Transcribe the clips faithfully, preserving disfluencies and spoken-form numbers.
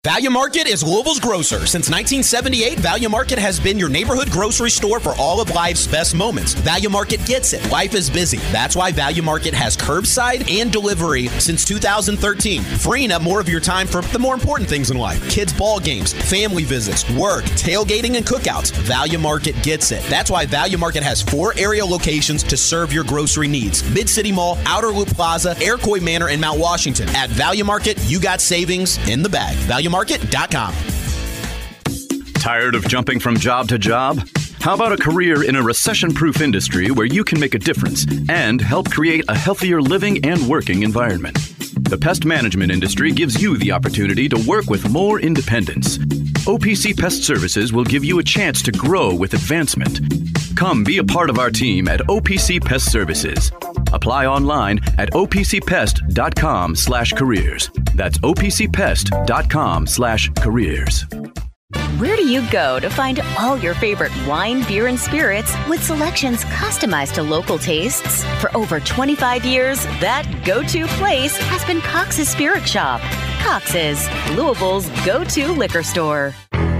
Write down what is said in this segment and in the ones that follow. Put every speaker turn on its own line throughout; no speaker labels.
Value Market is Louisville's grocer. Since nineteen seventy-eight, Value Market has been your neighborhood grocery store for all of life's best moments. Value Market gets it. Life is busy. That's why Value Market has curbside and delivery since two thousand thirteen, freeing up more of your time for the more important things in life. Kids' ball games, family visits, work, tailgating, and cookouts. Value Market gets it. That's why Value Market has four area locations to serve your grocery needs. Mid-City Mall, Outer Loop Plaza, Iroquois Manor, and Mount Washington. At Value Market, you got savings in the bag. Value Market dot com.
Tired of jumping from job to job? How about a career in a recession-proof industry where you can make a difference and help create a healthier living and working environment? The pest management industry gives you the opportunity to work with more independence. O P C Pest Services will give you a chance to grow with advancement. Come be a part of our team at O P C Pest Services. Apply online at O P C pest dot com slash careers. That's O P C pest dot com slash careers.
Where do you go to find all your favorite wine, beer, and spirits with selections customized to local tastes? For over twenty-five years, that go-to place has been Cox's Spirit Shop. Cox's, Louisville's go-to liquor store.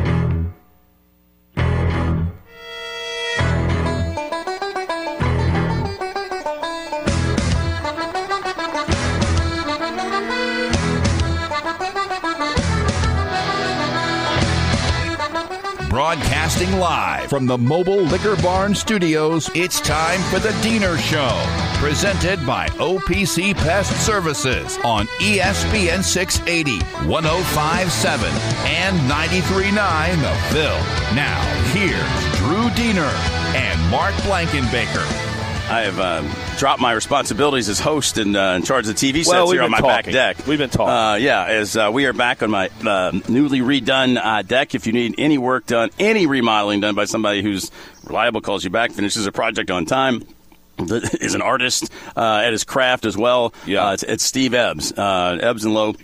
Broadcasting live from the Mobile Liquor Barn Studios, it's time for the Diener Show, presented by O P C Pest Services on E S P N six eighty, one oh five point seven, and ninety-three point nine The Phil. Now, here's Drew Diener and Mark Blankenbaker.
I have um, dropped my responsibilities as host and uh, in charge of the T V sets
well,
here on my
talking.
back deck.
We've been talking.
Uh, yeah, as uh, we are back on my uh, newly redone uh, deck. If you need any work done, any remodeling done by somebody who's reliable, calls you back, finishes a project on time, is an artist uh, at his craft as well.
Yeah.
Uh, it's, it's Steve Ebbs. Uh, Ebbs and Lowe.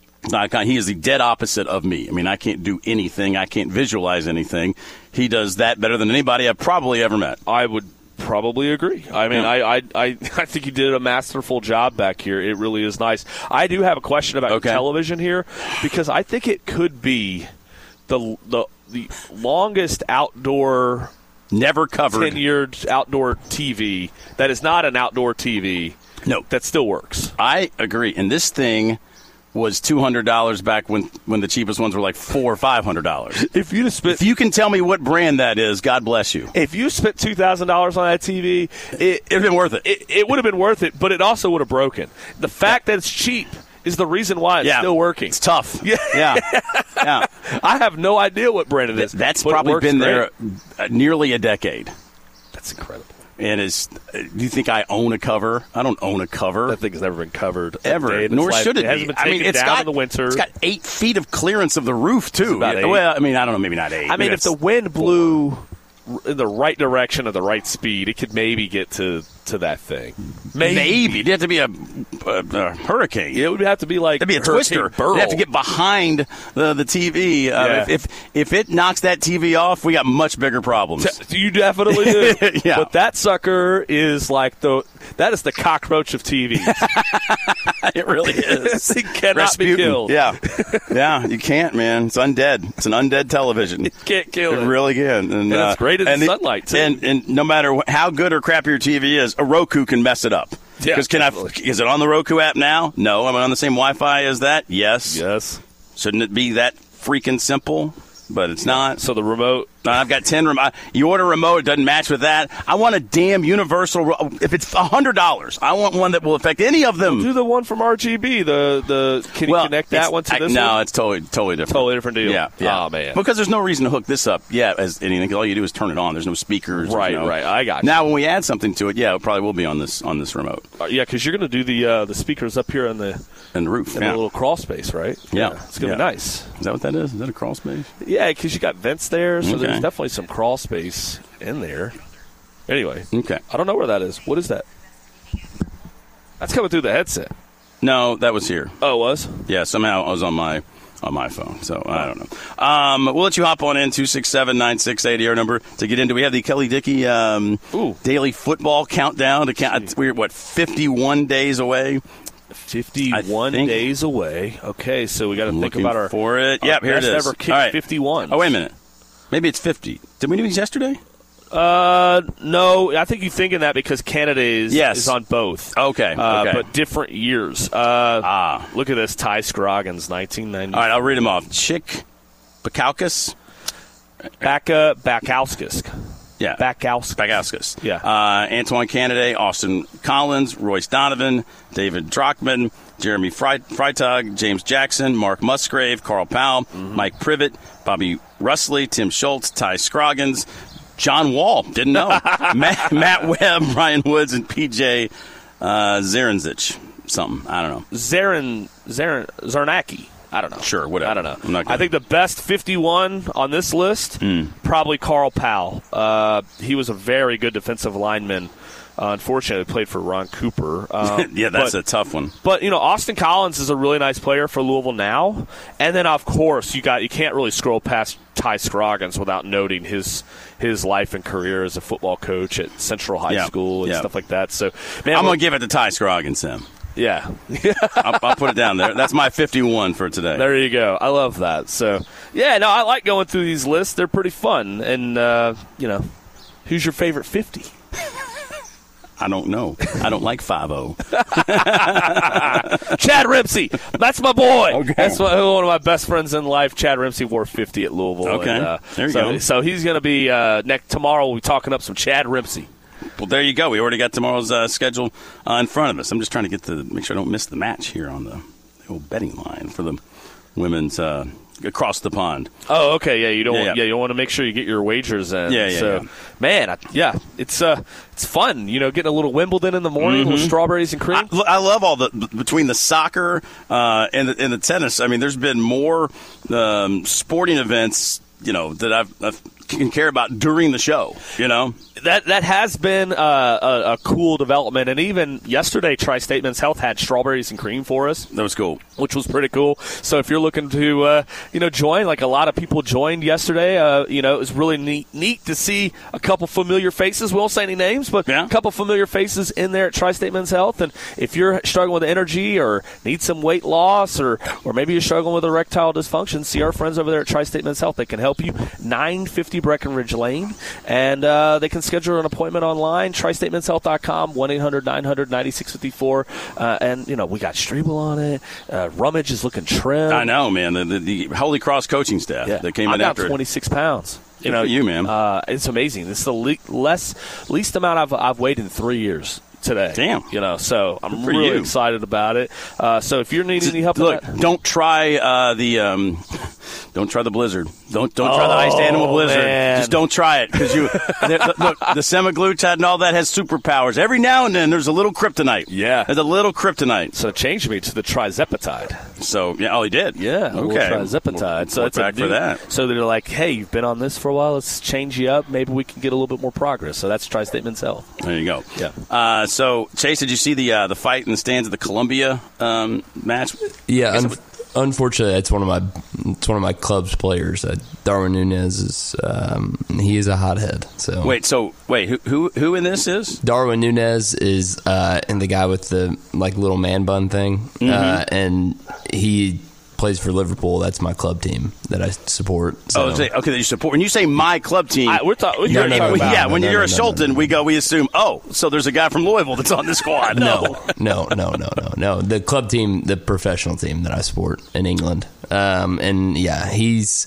He is the dead opposite of me. I mean, I can't do anything. I can't visualize anything. He does that better than anybody I've probably ever met.
I would probably agree. I mean, yeah. I, I I I think you did a masterful job back here. It really is nice. I do have a question about
okay.
television here, because I think it could be the the the longest outdoor,
never covered,
tenured outdoor T V that is not an outdoor T V.
No,
that still works.
I agree. And this thing was two hundred dollars back when, when the cheapest ones were like four hundred dollars or five hundred dollars.
If you spent,
if you can tell me what brand that is, God bless you.
If you spent two thousand dollars on that T V, it
would have been worth it.
It, it would have been worth it, but it also would have broken. The fact yeah. that it's cheap is the reason why it's
yeah.
still working.
It's tough.
Yeah.
yeah. yeah.
I have no idea what brand it is.
That's probably been great. there nearly a decade.
That's incredible.
And is, do you think I own a cover? I don't own a cover.
That thing's never been covered.
Ever. Nor should it,
it hasn't
be.
Been taken
I mean, it's
down
got,
in the winter.
It's got eight feet of clearance of the roof, too.
About
well, I mean, I don't know, maybe not eight.
I mean, if the wind blew in the right direction at the right speed, it could maybe get to, to that thing. Maybe.
Maybe. It'd have to be a, a, a hurricane.
It would have to be like
It'd be a twister.
Burl.
You'd have to get behind the, the T V. Uh,
yeah.
if, if if it knocks that T V off, we got much bigger problems.
You definitely do.
yeah.
But that sucker is like the that is the cockroach of T V.
It really is.
It cannot
Rasputin.
be killed.
Yeah. Yeah, you can't, man. It's undead. It's an undead television.
You can't kill it.
It really can. And,
and
uh,
it's great in
and
the
the,
sunlight, too.
And, and no matter how good or crappy your T V is, a Roku can mess it up.
Yeah,
Because can I? Is it on the Roku app now? No. Am I on the same Wi-Fi as that? Yes.
Yes.
Shouldn't it be that freaking simple? But it's not.
So the remote.
I've got ten remote. You order a remote, it doesn't match with that. I want a damn universal. If it's one hundred dollars, I want one that will affect any of them.
Well, do the one from R G B. The the Can you
well,
connect that one to
I,
this
no,
one?
it's totally totally different.
Totally different deal.
Yeah. yeah.
Oh, man.
Because there's no reason to hook this up. Yeah, as anything. All you do is turn it on. There's no speakers.
Right,
you know.
right. I got you.
Now, when we add something to it, yeah, it probably will be on this on this remote.
Uh, yeah, because you're going to do the uh, the speakers up here on the,
and the roof.
in
yeah.
the little crawl space, right?
Yeah.
yeah it's going to
yeah.
be nice.
Is that what that is? Is that a crawl space?
Yeah, because you got vents there, so
okay.
there's definitely some crawl space in there. Anyway,
okay.
I don't know where that is. What is that? That's coming through the headset.
No, that was here.
Oh, it was?
Yeah, somehow I was on my on my phone, so I don't know. Um, we'll let you hop on in, two six seven, nine six eight zero, our number to get into. We have the Kelly Dickey um, daily football countdown. To count, we're, what, fifty-one days away?
fifty-one days away. Okay, so we got to think about our
for it.
Our
yep, here it is.
Ever kicked
right.
fifty-one.
Oh, wait a minute. Maybe it's fifty. Did we do these yesterday?
Uh, no. I think you're thinking that because Canada is,
yes.
is on both.
Okay,
uh,
okay.
But different years. Uh,
ah.
Look at this. Ty Scroggins, nineteen ninety.
All right, I'll read them off. Chick Bakauskas.
Baka Bakauskas.
Yeah.
Bakauskas.
Bakauskas.
Yeah.
Uh, Antoine Canaday, Austin Collins, Royce Donovan, David Drockman, Jeremy Freitag, James Jackson, Mark Musgrave, Carl Powell, mm-hmm. Mike Privet, Bobby Russley, Tim Schultz, Ty Scroggins, John Wall, didn't know, Matt, Matt Webb, Ryan Woods, and P J uh, Zaranzic. Something. I don't know.
Zaran, Zaran, Zarnacki. I don't know.
Sure, whatever.
I don't know.
I'm not gonna...
I think the best fifty-one on this list,
mm.
probably Carl Powell. Uh, he was a very good defensive lineman. Uh, unfortunately, played for Ron Cooper. Um,
yeah, that's
but,
a tough one.
But you know, Austin Collins is a really nice player for Louisville now. And then, of course, you got you can't really scroll past Ty Scroggins without noting his his life and career as a football coach at Central High
yeah.
School and
yeah.
stuff like that. So, man,
I'm gonna give it to Ty Scroggins, Sam.
Yeah.
I'll, I'll put it down there. That's my fifty-one for today.
There you go. I love that. So, yeah, no, I like going through these lists. They're pretty fun. And, uh, you know, who's your favorite fifty?
I don't know. I don't like five oh.
Chad Rimpsey. That's my boy.
Okay.
That's my, one of my best friends in life. Chad Rimpsey wore fifty at Louisville.
Okay.
And, uh,
there you
so,
go.
So he's going to be uh, next tomorrow. We'll be talking up some Chad Rimpsey.
Well, there you go. We already got tomorrow's uh, schedule uh, in front of us. I'm just trying to get the make sure I don't miss the match here on the, the old betting line for the women's uh, across the pond.
Oh, okay. Yeah, you don't.
Yeah,
Want,
yeah.
yeah, you want to make sure you get your wagers in.
Yeah, yeah.
So,
yeah.
man, I, yeah, it's uh, it's fun. You know, getting a little Wimbledon in the morning
mm-hmm.
with strawberries and cream.
I, I love all the between the soccer uh, and the, and the tennis. I mean, there's been more um, sporting events, you know, that I've, I've can care about during the show. You know.
That that has been uh, a, a cool development, and even yesterday, Tri-State Men's Health had strawberries and cream for us.
That was cool,
which was pretty cool. So if you're looking to, uh, you know, join, like a lot of people joined yesterday, uh, you know, it was really neat, neat to see a couple familiar faces. We won't say any names, but
yeah.
a couple familiar faces in there at Tri-State Men's Health. And if you're struggling with energy or need some weight loss, or or maybe you're struggling with erectile dysfunction, see our friends over there at Tri-State Men's Health. They can help you. nine fifty Breckenridge Lane, and uh, they can schedule an appointment online, tri state men's health dot com, one eight hundred nine hundred ninety-six fifty-four. Uh, and, you know, we got Strebel on it. Uh, Rummage is looking trim.
I know, man. The, the, the Holy Cross coaching staff
yeah.
that came
I
in
got
after
twenty-six pounds.
You know, you, man.
Uh, it's amazing. It's the le- less least amount I've, I've weighed in three years. Today,
damn,
you know, so I'm really
you.
excited about it. Uh, so if you're needing any help,
look,
with that,
don't try uh, the, um, don't try the Blizzard. Don't don't try oh, the iced animal Blizzard.
Man.
Just don't try it because you the, look the semaglutide and all that has superpowers. Every now and then there's a little kryptonite.
Yeah,
there's a little kryptonite.
So it changed me to the trizepatide.
So yeah, oh, he did.
Yeah,
okay,
trizepatide. So
we're
it's
back
a new,
for that.
So they're like, hey, you've been on this for a while. Let's change you up. Maybe we can get a little bit more progress. So that's Tri-State Men's Health.
There you go.
Yeah.
Uh, so Chase, did you see the uh, the fight in the stands of the Columbia um, match?
Yeah, un- unfortunately, it's one of my it's one of my club's players. Uh, Darwin Nunez is um, he is a hothead. So
wait, so wait, who who who in this is
Darwin Nunez is uh, and the guy with the like little man bun thing, mm-hmm. uh, and he plays for Liverpool. That's my club team that I support. So.
Oh, okay, that you support. When you say my club team,
I, we're talking.
No, no, no,
yeah,
no,
when
no,
you're
no,
a
no,
Schulten,
no, no,
we go, we assume, oh, so there's a guy from Louisville that's on the squad.
No, no, no, no, no, no. The club team, the professional team that I support in England, um, and yeah, he's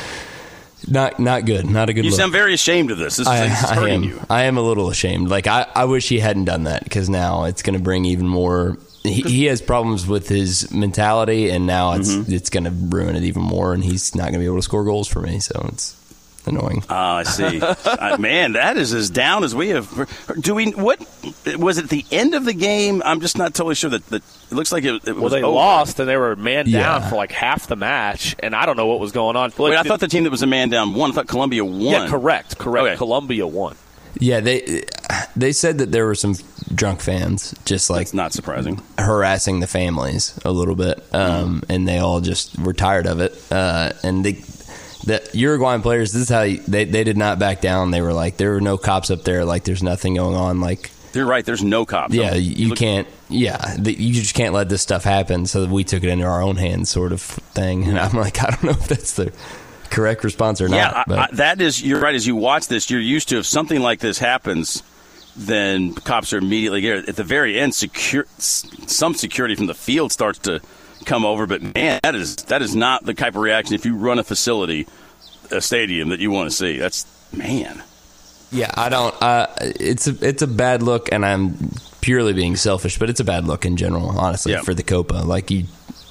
not not good, not a good.
You
look.
sound very ashamed of this. This,
I,
this is
I
hurting
am.
you.
I am a little ashamed. Like I, I wish he hadn't done that because now it's going to bring even more. He, he has problems with his mentality, and now it's mm-hmm. it's going to ruin it even more. And he's not going to be able to score goals for me, so it's annoying.
Oh, I see. uh, man, that is as down as we have. Do we? What was it? The end of the game? I'm just not totally sure that. that it looks like it, it
well,
was.
They
over.
lost, and they were man down
yeah.
for like half the match, and I don't know what was going on.
Wait, I thought the team that was a man down won. I thought Columbia won.
Yeah, correct, correct.
Okay.
Columbia won.
Yeah, they they said that there were some drunk fans just like
That's not surprising
harassing the families a little bit, um, mm. and they all just were tired of it. Uh, and they, the Uruguayan players, this is how you, they they did not back down. They were like, there were no cops up there. Like, there's nothing going on. Like,
You're right. There's no cops.
Yeah,
no.
you
Look,
can't. Yeah, the, you just can't let this stuff happen. So we took it into our own hands, sort of thing. And I'm like, I don't know if that's the correct response or
yeah,
not.
I,
but.
I, that is. You're right. As you watch this, you're used to if something like this happens, then cops are immediately there. At the very end, secure some security from the field starts to come over. But man, that is that is not the type of reaction if you run a facility, a stadium that you want to see. That's man.
Yeah, I don't. Uh, it's a it's a bad look, and I'm purely being selfish, but it's a bad look in general, honestly,
yeah.
for the Copa. Like you,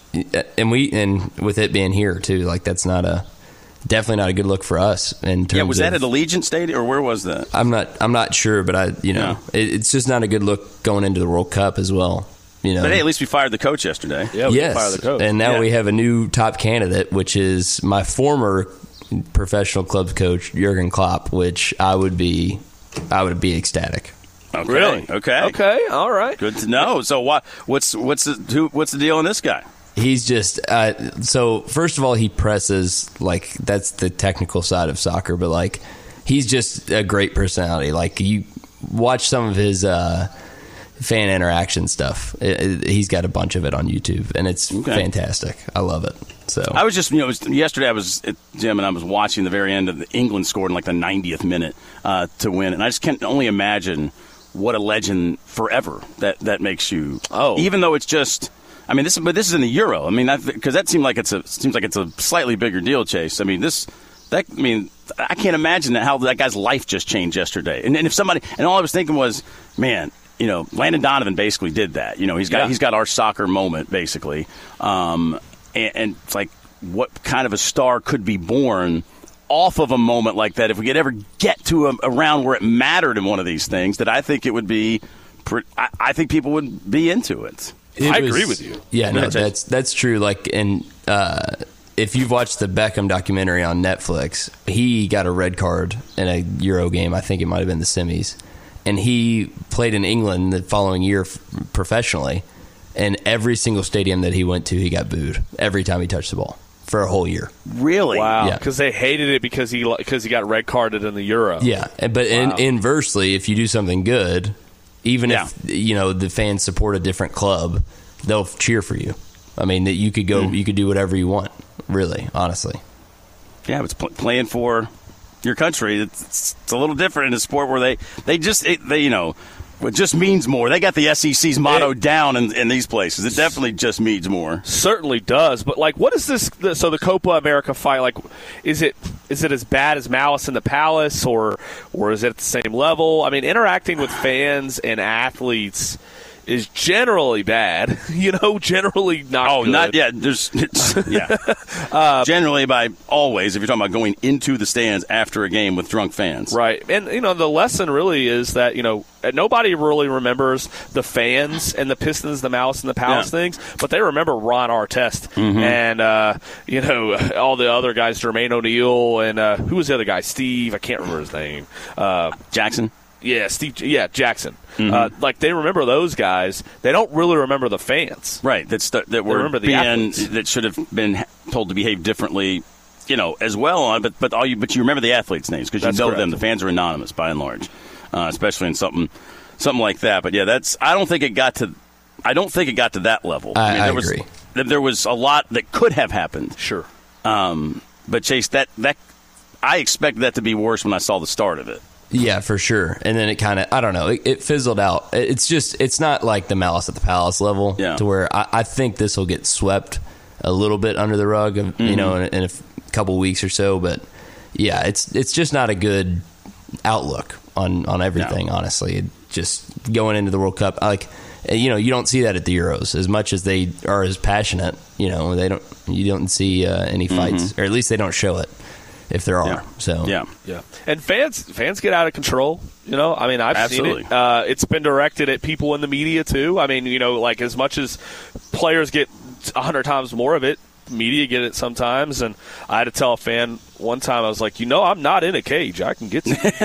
and we, and with it being here too, like that's not a definitely not a good look for us. In terms
Yeah, was that
of,
at Allegiant Stadium or where was that?
I'm not. I'm not sure, but I, you know,
Yeah.
it, it's just not a good look going into the World Cup as well. You know,
But hey, at least we fired the coach yesterday.
Yeah, we
yes,
can fire the coach.
and now
Yeah.
we have a new top candidate, which is my former professional club coach Jurgen Klopp, which I would be. I would be ecstatic.
Okay.
Really?
Okay.
Okay. All right.
Good to know. So what? What's what's the who, what's the deal on this guy?
He's just uh, so. First of all, he presses like that's the technical side of soccer, but like he's just a great personality. Like you watch some of his uh, fan interaction stuff. It, it, he's got a bunch of it on YouTube, and it's
Okay.
fantastic. I love it. So
I was just, you know, it was, yesterday I was at Jim and I was watching the very end of the England scored in like the ninetieth minute uh, to win, and I just can't only imagine what a legend forever that, that makes you.
Oh.
Even though it's just, I mean, this, but this is in the Euro. I mean, because that seemed like it's a seems like it's a slightly bigger deal, Chase. I mean, this, that, I mean, I can't imagine that how that guy's life just changed yesterday. And, and if somebody, and all I was thinking was, man. You know, Landon Donovan basically did that. You know, he's got
Yeah.
he's got our soccer moment basically, um, and, and it's like, what kind of a star could be born off of a moment like that? If we could ever get to a, a round where it mattered in one of these things, that I think it would be. Pre- I, I think people would be into it.
It
I
was-
agree with you.
Yeah, no,
Yeah, Chase.
that's that's true. Like, and uh, if you've watched the Beckham documentary on Netflix, he got a red card in a Euro game. I think it might have been the semis, and he played in England the following year f- professionally. And every single stadium that he went to, he got booed every time he touched the ball for a whole year.
Really?
Wow.
Yeah.
Because they hated it because he because he got red carded in the Euro.
Yeah, and- but in,
Wow.
inversely, if you do something good, even
Yeah.
if you know the fans support a different club, they'll cheer for you. I mean, that you could go, you could do whatever you want. Really, honestly.
Yeah, it's pl- playing for your country. It's, it's a little different in a sport where they they just it, they you know. It just means more. They got the S E C's motto
It-
down in, in these places. It definitely just means more.
Certainly does, but like, what is this? The, so the Copa America fight, like, is it is it as bad as Malice in the Palace, or or is it at the same level? I mean, interacting with fans and athletes is generally bad. You know, generally not.
Oh,
good.
not yeah. There's it's, yeah. uh, Generally, by always, if you're talking about going into the stands after a game with drunk fans,
Right. And, you know, the lesson really is that, you know, nobody really remembers the fans and the Pistons, the Malice, and the Palace
Yeah.
things, but they remember Ron Artest
Mm-hmm.
and, uh, you know, all the other guys, Jermaine O'Neal, and uh, who was the other guy? Steve. I can't remember his name. Uh,
Jackson.
yeah, Steve. Yeah, Jackson.
Mm-hmm.
Uh, like, they remember those guys. They don't really remember the fans.
Right. That's the, that were
remember the
being
athletes.
that should have been told to behave differently, you know, as well on. But but all you but you remember the athletes' names because you
That's
know
correct.
them. The fans are anonymous by and large, uh, especially in something something like that. But yeah, that's. I don't think it got to. I don't think it got to that level.
I-
mean,
I
there was,
agree.
There was a lot that could have happened.
Sure.
Um, but Chase, that that I expected that to be worse when I saw the start of it.
Yeah, for sure. And then it kind of, I don't know, it, it fizzled out. It's just, it's not like the Malice at the Palace level
Yeah.
to where I, I think this will get swept a little bit under the rug, of, you know, in, in a f- couple weeks or so. But yeah, it's it's just not a good outlook on, on everything, honestly. It just going into the World Cup, like, you know, you don't see that at the Euros as much as they are as passionate. You know, they don't, you don't see uh, any fights, or at least they don't show it if there are.
Yeah.
So
Yeah.
Yeah, and fans fans get out of control. You know, I mean, I've
Absolutely.
seen it. Uh, it's been directed at people in the media too. I mean, you know, like as much as players get a hundred times more of it, media get it sometimes. And I had to tell a fan one time, I was like, you know, I'm not in a cage. I can get to you.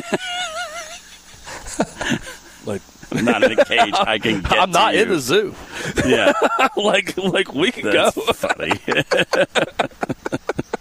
Like,
I'm not in a cage. I can get
I'm not
to
in
you.
the zoo.
Yeah.
like, like we can
That's
go.
funny.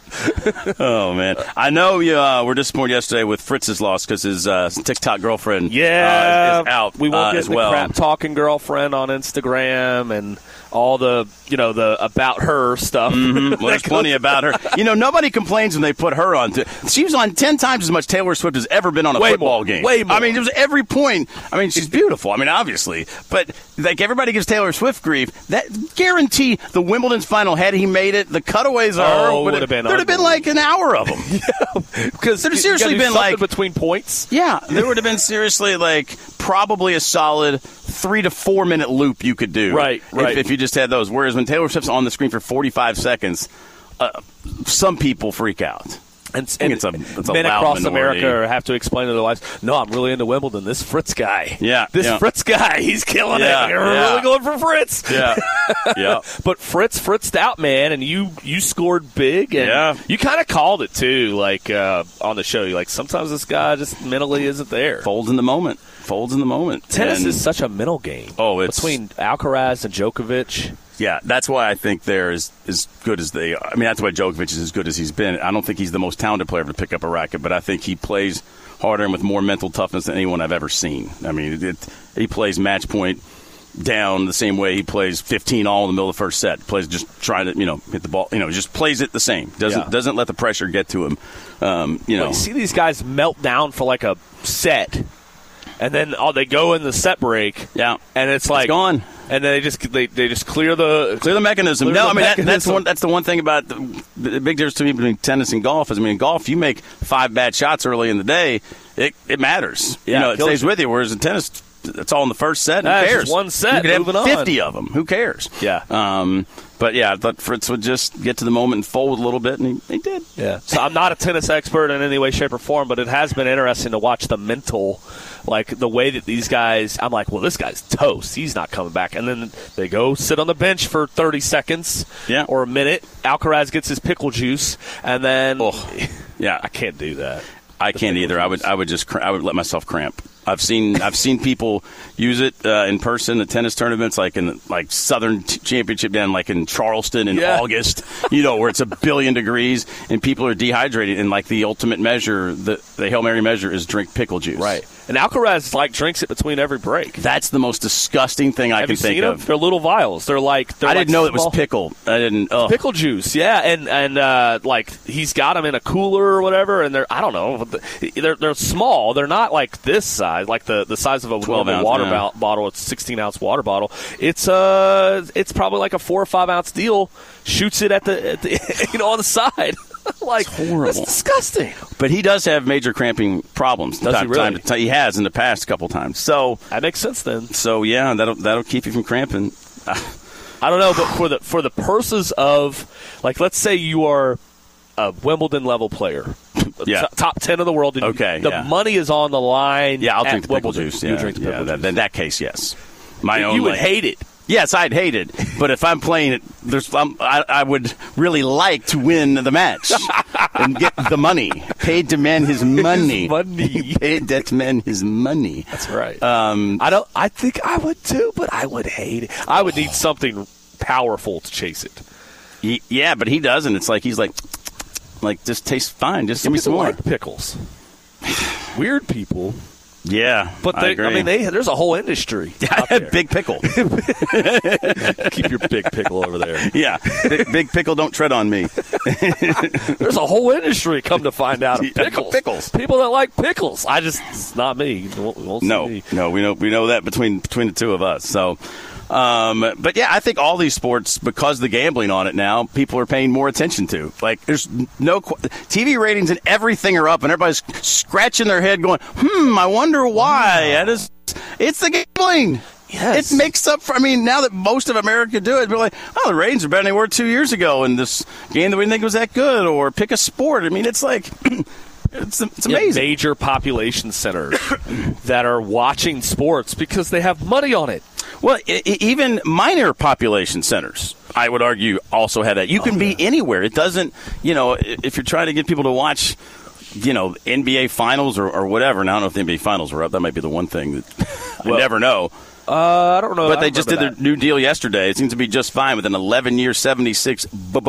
Oh, man. I know you uh, were disappointed yesterday with Fritz's loss because his uh, TikTok girlfriend
yeah,
uh, is, is out
we won't
uh,
get
as
the
well.
crap-talking girlfriend on Instagram and all the, you know, the about her stuff.
Mm-hmm. Well, there's plenty about her. You know, nobody complains when they put her on. To, she was on ten times as much Taylor Swift has ever been on a
way
football
more,
game.
Way more.
I mean, it was every point. I mean, she's beautiful. I mean, obviously. But, like, everybody gives Taylor Swift grief. That guarantee the Wimbledon's final, had he made it, the cutaways are
oh,
her.
Would have been
There'd have been, like, an hour of them.
Yeah, because
there'd have seriously been, like,
between points.
Yeah, there would have been seriously, like, probably a solid three to four minute loop you could do.
Right, right.
If, if you just had those. Whereas when Taylor Swift's on the screen for forty-five seconds, uh, some people freak out.
And,
and
it's
a, it's a
men
loud
across
minority.
America have to explain to their wives, no, I'm really into Wimbledon. This Fritz guy.
Yeah.
This
yeah.
Fritz guy, he's killing
yeah,
it. We're
yeah.
really going for Fritz.
Yeah. yeah.
But Fritz fritzed out, man, and you, you scored big. And
yeah.
you kind of called it, too, like uh, on the show. You're like, sometimes this guy just mentally isn't there.
Folds in the moment. Folds in the moment.
Tennis
and,
is such a mental game.
Oh, it's
between Alcaraz and Djokovic.
Yeah, that's why I think they're as, as good as they are. I mean, that's why Djokovic is as good as he's been. I don't think he's the most talented player to pick up a racket, but I think he plays harder and with more mental toughness than anyone I've ever seen. I mean, it, he plays match point down the same way he plays fifteen all in the middle of the first set. Plays just trying to, you know, hit the ball. You know, just plays it the same. Doesn't
yeah.
doesn't let the pressure get to him. Um, you know,
well, you see these guys melt down for like a set, and then oh, they go in the set break.
Yeah,
and it's like
it's gone.
And they just they, they just clear the
clear the mechanism.
Clear
no,
the
I mean
mechanism.
That, that's one that's the one thing about the, the big difference to me between tennis and golf is I mean in golf you make five bad shots early in the day, it it matters.
Yeah,
you know, it stays
you.
with you. Whereas in tennis, it's all in the first set. Who
That's
cares?
just one set.
You could
moving
have fifty
on.
of them. Who cares?
Yeah.
Um. But yeah, I thought Fritz would just get to the moment and fold a little bit, and he, he did.
Yeah. So I'm not a tennis expert in any way, shape, or form, but it has been interesting to watch the mental, like the way that these guys. I'm like, well, this guy's toast. He's not coming back, and then they go sit on the bench for thirty seconds,
yeah.
or a minute. Alcaraz gets his pickle juice, and then,
oh, yeah,
I can't do that.
I can't either. Juice. I would, I would just, I would let myself cramp. I've seen I've seen people use it uh, in person at tennis tournaments, like in like Southern Championship down like in Charleston in
yeah.
August, you know, where it's a billion degrees and people are dehydrated. And like the ultimate measure, the, the Hail Mary measure is drink pickle juice.
Right. And Alcaraz like drinks it between every break.
That's the most disgusting thing I
Have
can
you
think
seen
of.
Them? They're little vials. They're like they're
I
like
didn't know
small.
it was pickle. I didn't. Ugh.
Pickle juice, yeah, and and uh, like he's got them in a cooler or whatever, and they're I don't know, they're they're small. They're not like this size, like the, the size of a normal
ounce,
water
yeah.
bo- bottle. It's sixteen ounce water bottle. It's uh it's probably like a four or five ounce deal. Shoots it at the, at the you know on the side. Like,
it's horrible.
That's disgusting.
But he does have major cramping problems.
Does
time,
he really?
Time to time. He has in the past a couple times. So
that makes sense then.
So yeah, that'll that'll keep you from cramping.
I don't know, but for the for the purposes of like, let's say you are a Wimbledon level player,
yeah,
T- top ten of the world. And
okay,
the
yeah.
money is on the line.
Yeah, I'll
at
drink the pickle
Wimbledon.
juice.
You
Yeah,
drink the
yeah.
pickle
That,
juice.
in that case, yes. My
you
own.
would
like,
hate it.
Yes, I'd hate it, but if I'm playing it, there's um, I, I would really like to win the match and get the money. Paid to man his money.
His money.
Paid that man his money.
That's right.
Um,
I don't. I think I would too, but I would hate it. I would need something powerful to chase it.
he, yeah, but he doesn't. It's like he's like, like just tastes fine. Just give me some more
like pickles. Weird people.
Yeah,
but they,
I, agree.
I mean, they, there's a whole industry. Out there.
Big pickle.
Keep your big pickle over there.
Yeah, big, big pickle. Don't tread on me.
There's a whole industry. Come to find out, of pickles.
Pickles.
People that like pickles. I just, it's not me. It won't, it won't
no,
me.
no, we know we know that between between the two of us. So. Um, but yeah, I think all these sports, because of the gambling on it now, people are paying more attention to. Like, there's no T V ratings and everything are up, and everybody's scratching their head, going, "Hmm, I wonder why." That is, it's the gambling.
Yes.
It makes up for. I mean, now that most of America do it, they're like, "Oh, the ratings are better than they were two years ago," in this game that we didn't think was that good, or pick a sport. I mean, it's like. It's, it's amazing.
Yeah, major population centers that are watching sports because they have money on it.
Well, I- even minor population centers, I would argue, also have that. You can oh, be yeah. anywhere. It doesn't, you know, if you're trying to get people to watch, you know, N B A finals or, or whatever. And I don't know if the N B A finals were up. That might be the one thing that well, I never know.
Uh, I don't know.
But
I
they just did
that.
their new deal yesterday. It seems to be just fine with an eleven-year, seventy-six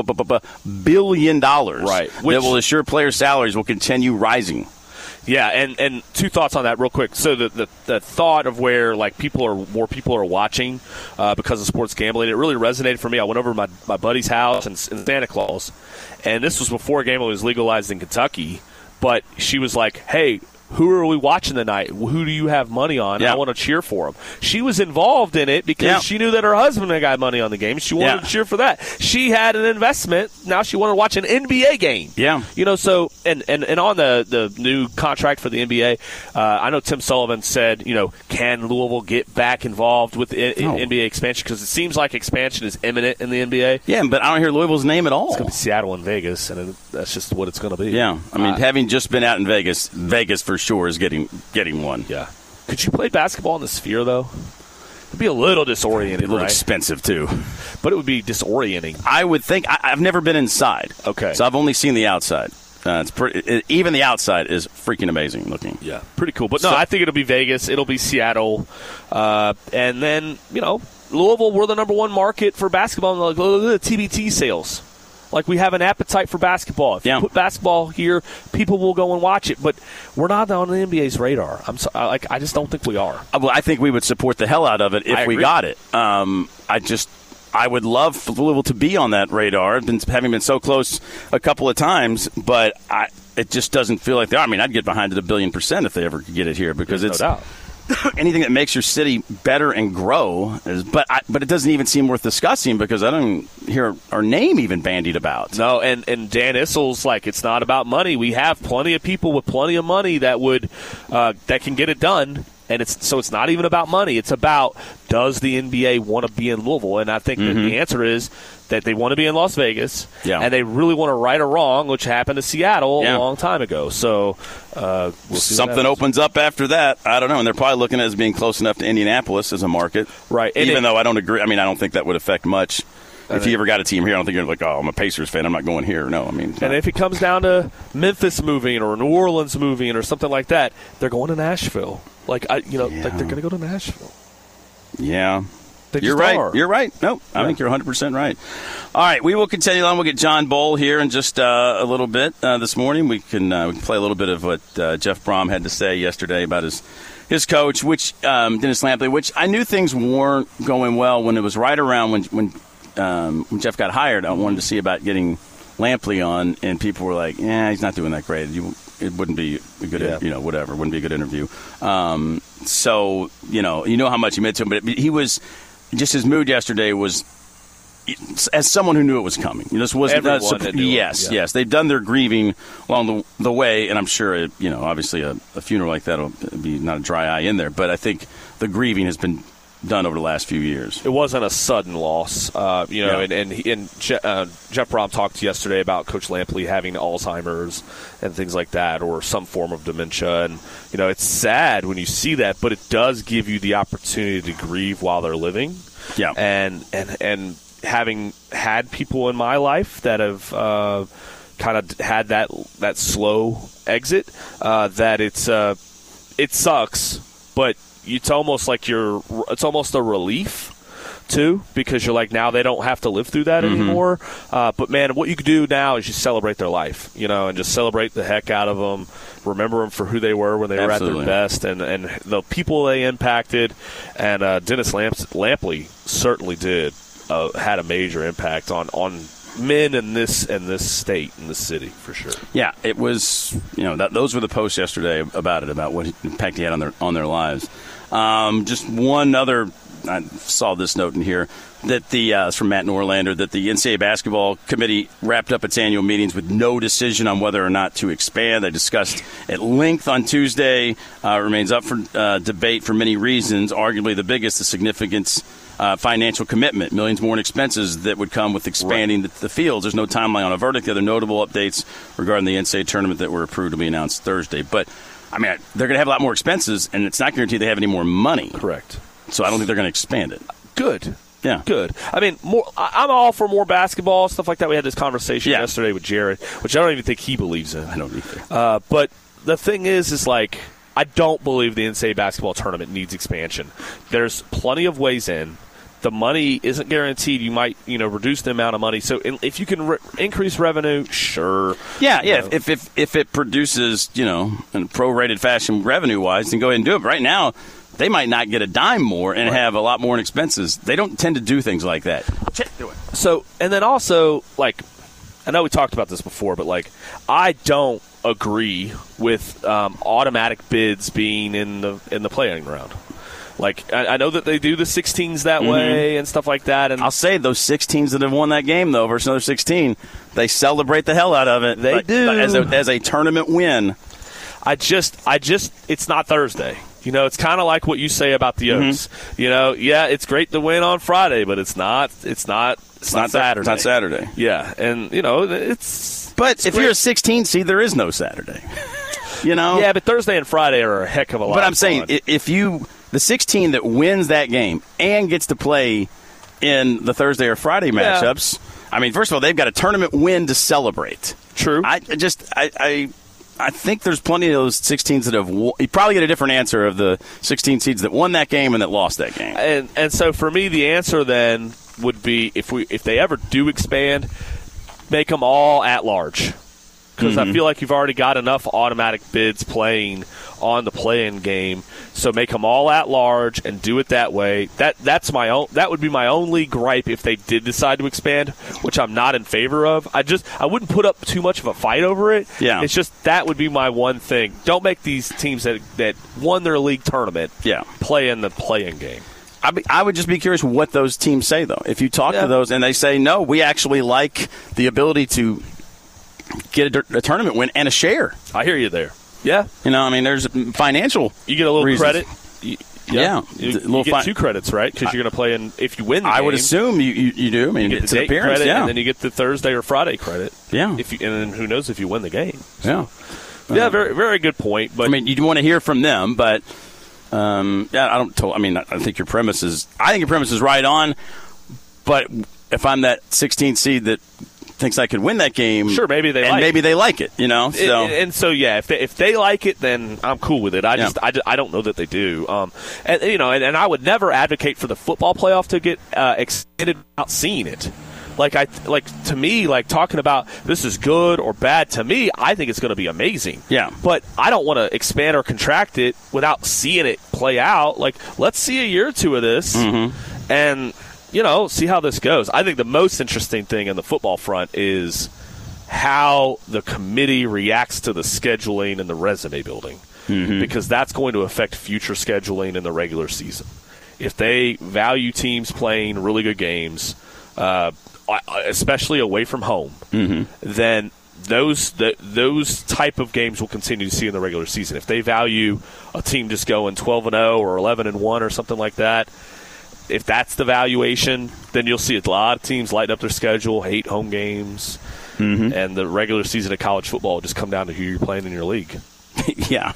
billion dollars.
Right.
Which,
Which
that will assure player salaries will continue rising.
Yeah, and, and two thoughts on that real quick. So the, the, the thought of where like people are more people are watching uh, because of sports gambling, it really resonated for me. I went over to my, my buddy's house in, in Santa Claus, and this was before gambling was legalized in Kentucky. But she was like, "Hey, who are we watching tonight? Who do you have money on?
Yeah.
I want to cheer for them." She was involved in it because
yeah.
she knew that her husband had got money on the game. She wanted
yeah.
to cheer for that. She had an investment. Now she wanted to watch an N B A game.
Yeah.
You know, so, and, and, and on the, the new contract for the N B A, uh, I know Tim Sullivan said, you know, can Louisville get back involved with the
oh.
N B A expansion? Because it seems like expansion is imminent in the N B A.
Yeah, but I don't hear Louisville's name at all.
It's going to be Seattle and Vegas, and that's just what it's going to be.
Yeah. I mean,
uh,
having just been out in Vegas, Vegas for sure is getting getting one.
Yeah. Could you play basketball in the Sphere, though? It'd be a little disorienting,
A little
right?
expensive, too.
But it would be disorienting.
I would think. I, I've never been inside.
Okay.
So I've only seen the outside. Uh, it's pretty, it, even the outside is freaking amazing looking.
Yeah. Pretty cool. But no,
So-
I think it'll be Vegas. It'll be Seattle. Uh, and then, you know, Louisville, we're the number one market for basketball. Like, look at the T B T sales. Like, we have an appetite for basketball. If
Yeah.
you put basketball here, people will go and watch it. But we're not on the N B A's radar. I'm so, like, I just don't think we are.
Uh, Well, I think we would support the hell out of it if
I
we
agree.
got it. Um, I just, I would love for Louisville to be on that radar. I've been having been so close a couple of times, but I, it just doesn't feel like they are. I mean, I'd get behind it a billion percent if they ever could get it here because
There's
it's
no doubt.
anything that makes your city better and grow. Is, but I, but it doesn't even seem worth discussing because I don't hear our name even bandied about.
No, and, and Dan Issel's like, it's not about money. We have plenty of people with plenty of money that would uh, that can get it done. And it's so it's not even about money. It's about, does the N B A want to be in Louisville? And I think
Mm-hmm.
that the answer is that they want to be in Las Vegas,
Yeah.
and they really want to right a wrong, which happened to Seattle
Yeah.
a long time ago. So uh, we'll see what
Something
happens.
opens up after that. I don't know. And they're probably looking at it as being close enough to Indianapolis as a market.
Right. And
Even
it-
though I don't agree. I mean, I don't think that would affect much. If
think-
you ever got a team here, I don't think you're like, oh, I'm a Pacers fan. I'm not going here. No, I mean.
And if it comes down to Memphis moving or New Orleans moving or something like that, they're going to Nashville. Like I, you know,
Yeah.
like they're going to go to Nashville.
yeah.
They
You're
just
right.
are.
You're right. No, I
Yeah.
think you're one hundred percent right. All right, we will continue on. We'll get John Bowl here in just uh, a little bit uh, this morning. We can, uh, we can play a little bit of what uh, Jeff Brom had to say yesterday about his his coach, which um, Dennis Lampley, which I knew things weren't going well when it was right around when when, um, when Jeff got hired. I wanted to see about getting Lampley on, and people were like, "Yeah, he's not doing that great. You, it wouldn't be a good,
Yeah.
you know, whatever. Wouldn't be a good interview." Um, so you know, you know how much he meant to him, but he was. Just his mood yesterday was, as someone who knew it was coming. You know, this wasn't
Everyone
uh,
that knew it,
yes,
yeah.
yes. They've done their grieving along the, the way, and I'm sure, it, you know, obviously a, a funeral like that will be not a dry eye in there. But I think the grieving has been done over the last few years.
It wasn't a sudden loss, uh, you know.
Yeah.
And and, he, and Je- uh, Jeff Brom talked yesterday about Coach Lampley having Alzheimer's and things like that, or some form of dementia. And you know, it's sad when you see that, but it does give you the opportunity to grieve while they're living.
Yeah.
And and and having had people in my life that have uh, kind of had that that slow exit, uh, that it's uh, it sucks, but it's almost like you're it's almost a relief too, because you're like, now they don't have to live through that
Mm-hmm.
anymore. Uh, but man, what you can do now is you celebrate their life, you know, and just celebrate the heck out of them. Remember them for who they were when they
Absolutely.
were at their best, and, and the people they impacted. And uh, Dennis Lamps- Lampley certainly did uh, had a major impact on on men in this in this state, in this city, for sure.
Yeah, it was. You know, that, those were the posts yesterday about it, about what impact he had on their on their lives. Um, just one other. I saw this note in here that the uh, it's from Matt Norlander that the N C double A basketball committee wrapped up its annual meetings with no decision on whether or not to expand. They discussed at length on Tuesday. Uh, remains up for uh, debate for many reasons. Arguably, the biggest, the significance. Uh, financial commitment, millions more in expenses that would come with expanding right. the, the fields. There's no timeline on a verdict. The other notable updates regarding the N C double A tournament that were approved will be announced Thursday. But, I mean, they're going to have a lot more expenses, and it's not guaranteed they have any more money.
Correct.
So I don't think they're going to expand it.
Good.
Yeah.
Good. I mean, more. I, I'm all for more basketball, stuff like that. We had this conversation
yeah.
yesterday with Jared, which I don't even think he believes in.
I don't either.
Uh, but the thing is, is like, I don't believe the N C double A basketball tournament needs expansion. There's plenty of ways in. The money isn't guaranteed. You might, you know, reduce the amount of money. So if you can re- increase revenue, sure.
Yeah, yeah. If, if if it produces, you know, in prorated fashion revenue-wise, then go ahead and do it. But right now, they might not get a dime more and right. have a lot more in expenses. They don't tend to do things like that.
So, and then also, like, I know we talked about this before, but, like, I don't agree with um, automatic bids being in the in the playing round. Like, I, I know that they do the sixteens that mm-hmm. way and stuff like that. And
I'll say those sixteens that have won that game, though, versus another sixteen, they celebrate the hell out of it.
They
like,
do.
As a, as a tournament win.
I just, I just, it's not Thursday. You know, it's kind of like what you say about the Oaks. Mm-hmm. You know, yeah, it's great to win on Friday, but it's not, it's not, it's,
it's
not,
not
Saturday.
It's not Saturday.
Yeah, and, you know, it's...
But
it's
if
great.
You're a sixteen seed, there is no Saturday. You know?
Yeah, but Thursday and Friday are a heck of a lot
But I'm
of
saying,
fun.
if you... The sixteen that wins that game and gets to play in the Thursday or Friday matchups, yeah. I mean, first of all, they've got a tournament win to celebrate.
True.
I just, I, I, I think there's plenty of those sixteens that have. You probably get a different answer of the sixteen seeds that won that game and that lost that game.
And and so for me, the answer then would be if we if they ever do expand, make them all at large. Because mm-hmm. I feel like you've already got enough automatic bids playing on the play-in game, so make them all at large and do it that way. That that's my own. That would be my only gripe if they did decide to expand, which I'm not in favor of. I just I wouldn't put up too much of a fight over it.
Yeah,
it's just that would be my one thing. Don't make these teams that that won their league tournament
yeah.
play in the play-in game.
I, be, I would just be curious what those teams say, though. If you talk yeah. to those and they say, no, we actually like the ability to get a, a tournament win and a share.
I hear you there. Yeah.
You know, I mean, there's financial
You get a little
reasons.
credit. You, yeah.
yeah.
You, you get fi- two credits, right? Because you're going to play in, if you win the
I
game.
would assume you, you, you do. I mean,
you get
it's
the
an
date
appearance,
credit,
yeah.
and then you get the Thursday or Friday credit.
Yeah.
If you, and then who knows if you win the game.
So.
Yeah. Yeah, very very good point. But
I mean, you want to hear from them, but um, yeah, I don't. I mean, I think your premise is. I think your premise is right on. But if I'm that sixteenth seed that thinks I could win that game,
sure, maybe they
and
like
maybe
it.
they like it, you know. So
and, and so yeah, if they, if they like it, then I'm cool with it. I
yeah.
just I, just, I don't know that they do. Um, and you know, and, and I would never advocate for the football playoff to get uh, extended without seeing it. Like I like to me, like talking about this is good or bad. To me, I think it's going to be amazing.
Yeah.
But I don't want to expand or contract it without seeing it play out. Like let's see a year or two of this,
mm-hmm.
and you know, see how this goes. I think the most interesting thing in the football front is how the committee reacts to the scheduling and the resume building,
mm-hmm.
because that's going to affect future scheduling in the regular season. If they value teams playing really good games, uh, especially away from home,
mm-hmm.
then those the, those type of games will continue to see in the regular season. If they value a team just going twelve and oh or eleven and one or something like that, if that's the valuation, then you'll see a lot of teams lighten up their schedule, hate home games,
mm-hmm.
and the regular season of college football will just come down to who you're playing in your league.
yeah.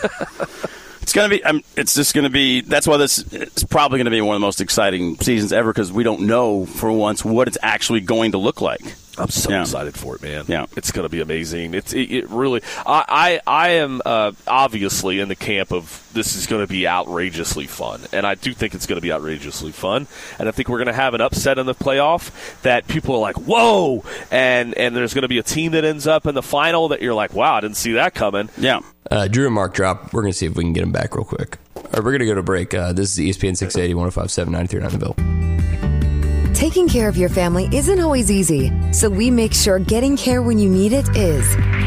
It's going to be. Um, it's just going to be. That's why this is probably going to be one of the most exciting seasons ever, because we don't know for once what it's actually going to look like.
I'm so
yeah.
excited for it, man.
Yeah,
it's going to be amazing. It's it, it really. I I, I am uh, obviously in the camp of this is going to be outrageously fun, and I do think it's going to be outrageously fun. And I think we're going to have an upset in the playoff that people are like, whoa, and and there's going to be a team that ends up in the final that you're like, wow, I didn't see that coming.
Yeah.
Uh, Drew and Mark drop. We're going to see if we can get them back real quick. All right, we're going to go to break. Uh, this is E S P N six eighty, one oh five point seven, ninety-three point nine The Bill.
Taking care of your family isn't always easy, so we make sure getting care when you need it is.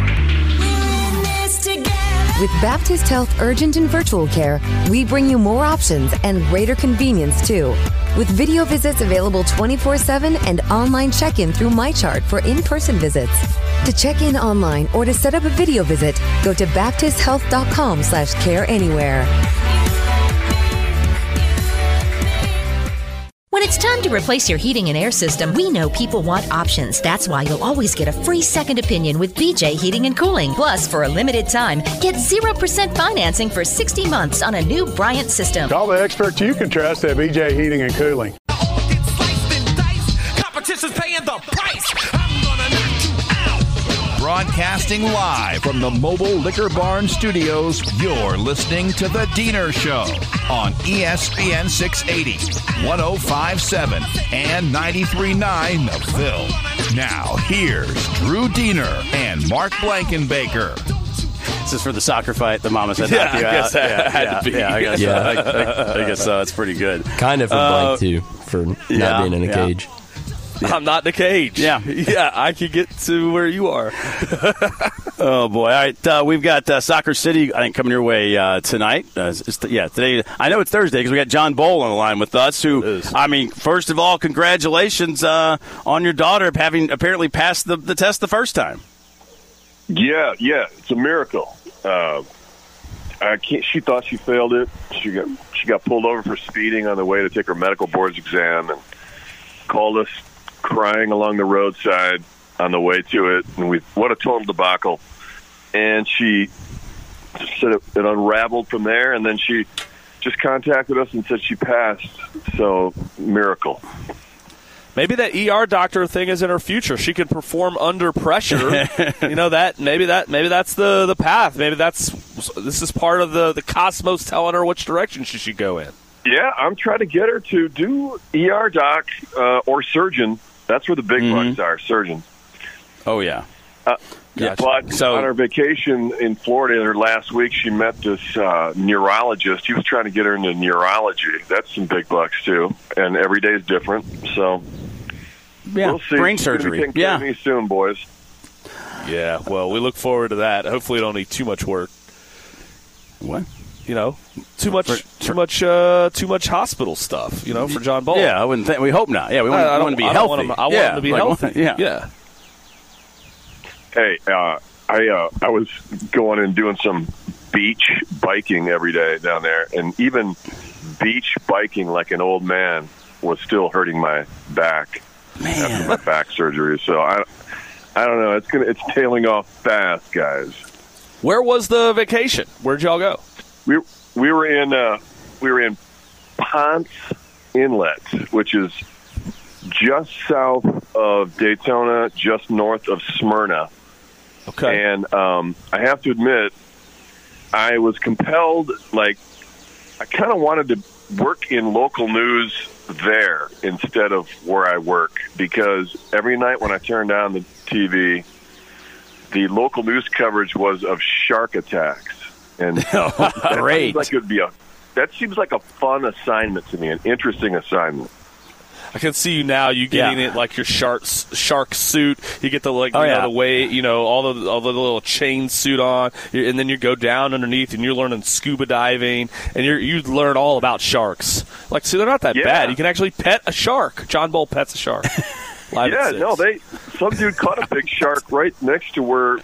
With Baptist Health Urgent and Virtual Care, we bring you more options and greater convenience, too. With video visits available twenty-four seven and online check-in through MyChart for in-person visits. To check in online or to set up a video visit, go to baptist health dot com slash care anywhere.
When it's time to replace your heating and air system, we know people want options. That's why you'll always get a free second opinion with B J Heating and Cooling. Plus, for a limited time, get zero percent financing for sixty months on a new Bryant system.
Call the experts you can trust at B J Heating and Cooling.
Broadcasting live from the Mobile Liquor Barn Studios, you're listening to The Diener Show on E S P N six eighty, one oh five point seven, and ninety-three point nine The Ville. Now, here's Drew Diener and Mark Blankenbaker.
This is for the soccer fight. The mama said,
Yeah,
knock you
I guess
out.
that
yeah,
had
yeah,
to be.
yeah, I guess
Yeah.
so. I, I, I guess so. That's pretty good.
Kind of for
Uh,
Blank, too, for not
yeah,
being in a
yeah.
cage.
I'm not in a cage.
Yeah.
yeah, I can get to where you are.
Oh, boy. All right. Uh, we've got uh, Soccer City, I think, coming your way uh, tonight. Uh, it's th- yeah, today. I know it's Thursday because we got John Bowl on the line with us, who, I mean, first of all, congratulations uh, on your daughter having apparently passed the, the test the first time.
Yeah, yeah. It's a miracle. Uh, I can't. She thought she failed it. She got she got pulled over for speeding on the way to take her medical boards exam, and called us crying along the roadside on the way to it. And we what a total debacle. And she said it, it unraveled from there, and then she just contacted us and said she passed. So miracle.
Maybe that E R doctor thing is in her future. She can perform under pressure. you know that maybe that maybe that's the, the path. Maybe that's this is part of the, the cosmos telling her which direction she should go in.
Yeah, I'm trying to get her to do E R doc uh, or surgeon. That's where the big
Mm-hmm.
bucks are, surgeon.
Oh, yeah.
Uh,
Gotcha.
But
So-
on her vacation in Florida her last week, she met this uh, neurologist. He was trying to get her into neurology. That's some big bucks, too. And every day is different. So
Yeah.
we'll see.
Brain
She's gonna be
surgery.
taking care
Yeah.
of me soon, boys.
Yeah, well, we look forward to that. Hopefully, it don't need too much work.
What?
You know, too much,
For-
too much, uh, too much hospital stuff. You know, for John Ball.
Yeah, I wouldn't think. We hope not. Yeah, we want,
I, I
we
don't
want to be
I don't
healthy.
Want him, I want
yeah,
him to be
like,
healthy.
Yeah.
yeah.
Hey, uh, I uh, I was going and doing some beach biking every day down there, and even beach biking like an old man was still hurting my back after my back surgery. So I, I don't know. It's gonna it's tailing off fast, guys.
Where was the vacation? Where'd y'all go?
We we were in uh, we were in Ponce Inlet, which is just south of Daytona, just north of Smyrna.
Okay.
And um, I have to admit, I was compelled, like, I kind of wanted to work in local news there instead of where I work, because every night when I turned on the T V, the local news coverage was of shark attacks. And that
Great.
seems like it would be a, that seems like a fun assignment to me, an interesting assignment.
I can see you now. You getting
Yeah.
it like your shark shark suit. You get the like
Oh,
you know,
yeah.
the way you know all the all the little chain suit on, you- and then you go down underneath and you're learning scuba diving, and you you learn all about sharks. Like, see, they're not that
Yeah.
bad. You can actually pet a shark. John Bull pets a shark. Live at
Yeah,
six.
no, they some dude caught a big shark right next to where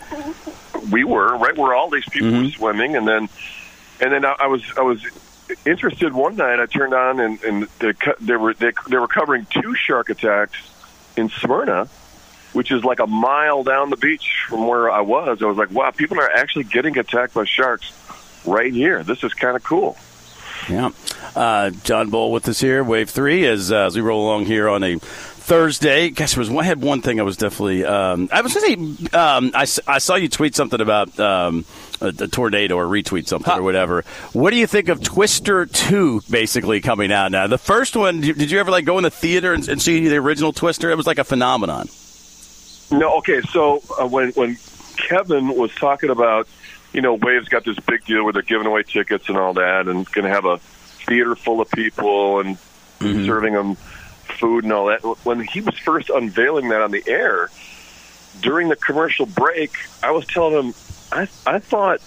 we were, right where all these people
Mm-hmm.
were swimming, and then and then I, I was I was interested one night. I turned on and and they, co- they were they, they were covering two shark attacks in Smyrna, which is like a mile down the beach from where I was. I was like, wow, people are actually getting attacked by sharks right here. This is kind of cool.
Yeah. Uh, John Bull with us here, Wave three, as, uh, as we roll along here on a Thursday. Guess there was one, I had one thing I was definitely. Um, I was going to say, um, I, s- I saw you tweet something about um, a, a tornado or retweet something
Huh.
or whatever. What do you think of Twister two basically coming out now? The first one, did you, did you ever like go in the theater and, and see the original Twister? It was like a phenomenon.
No, okay. So uh, when when Kevin was talking about, you know, Wave's got this big deal where they're giving away tickets and all that, and going to have a theater full of people and
Mm-hmm.
serving them food and all that. When he was first unveiling that on the air during the commercial break, I was telling him, I I thought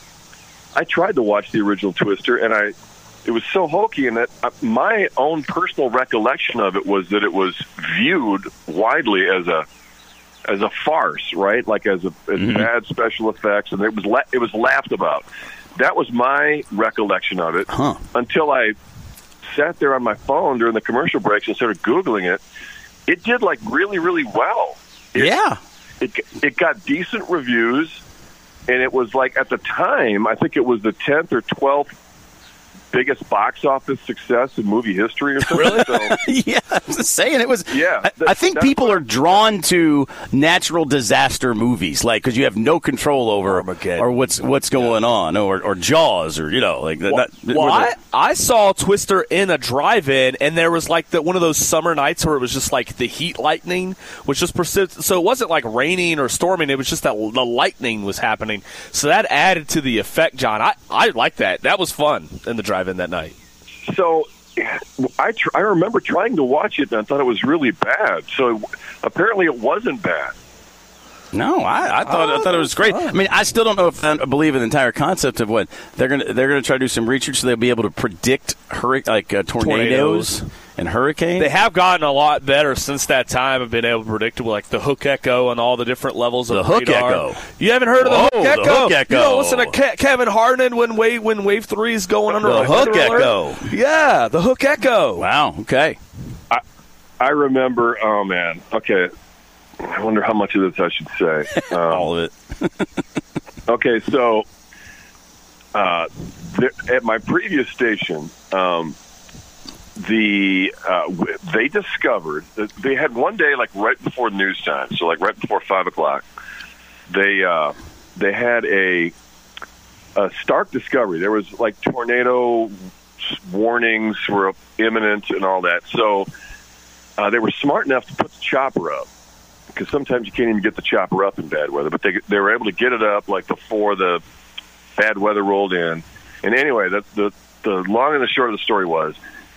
I tried to watch the original Twister, and I it was so hokey, and that uh, my own personal recollection of it was that it was viewed widely as a as a farce, right? Like as a as
Mm-hmm.
bad special effects, and it was la- it was laughed about. That was my recollection of it
Huh.
until I sat there on my phone during the commercial breaks and started Googling it. It did like really, really well. It,
Yeah.
It it got decent reviews, and it was like at the time, I think it was the tenth or twelfth biggest box office success in movie history or something.
Really?
So,
yeah, I was just saying it was.
Yeah,
I, I think people are drawn to natural disaster movies, like because you have no control over
Armageddon.
or what's what's going on, or or Jaws, or you know, like that.
Well,
that
well
the,
I, I saw Twister in a drive-in, and there was like the, one of those summer nights where it was just like the heat lightning was just persistent. So it wasn't like raining or storming; it was just that the lightning was happening. So that added to the effect, John. I I like that. That was fun in the drive-in that night.
So I tr- I remember trying to watch it, and I thought it was really bad. So apparently it wasn't bad.
No, I, I thought oh, I thought it was great. I mean, I still don't know if I believe in the entire concept of what they're gonna they're gonna try to do some research so they'll be able to predict hurri- like uh, tornadoes, tornadoes and hurricanes.
They have gotten a lot better since that time of being able to predict like the Hook Echo and all the different levels of
the Hook
radar.
Echo.
You haven't heard
Whoa,
of the Hook Echo?
The Hook Echo.
You know, listen to Ke- Kevin Harden when wave when Wave Three is going under
the
a
Hook
alert.
Echo.
Yeah, the Hook Echo.
Wow. Okay.
I I remember. Oh man. Okay. I wonder how much of this I should say. Um,
All of it.
Okay, so uh, there, at my previous station, um, the uh, w- they discovered that they had one day, like right before news time, so like right before five o'clock, they uh, they had a a stark discovery. There was like tornado warnings were imminent and all that. So uh, they were smart enough to put the chopper up. Because sometimes you can't even get the chopper up in bad weather, but they they were able to get it up like before the bad weather rolled in. And anyway, the the, the long and the short of the story was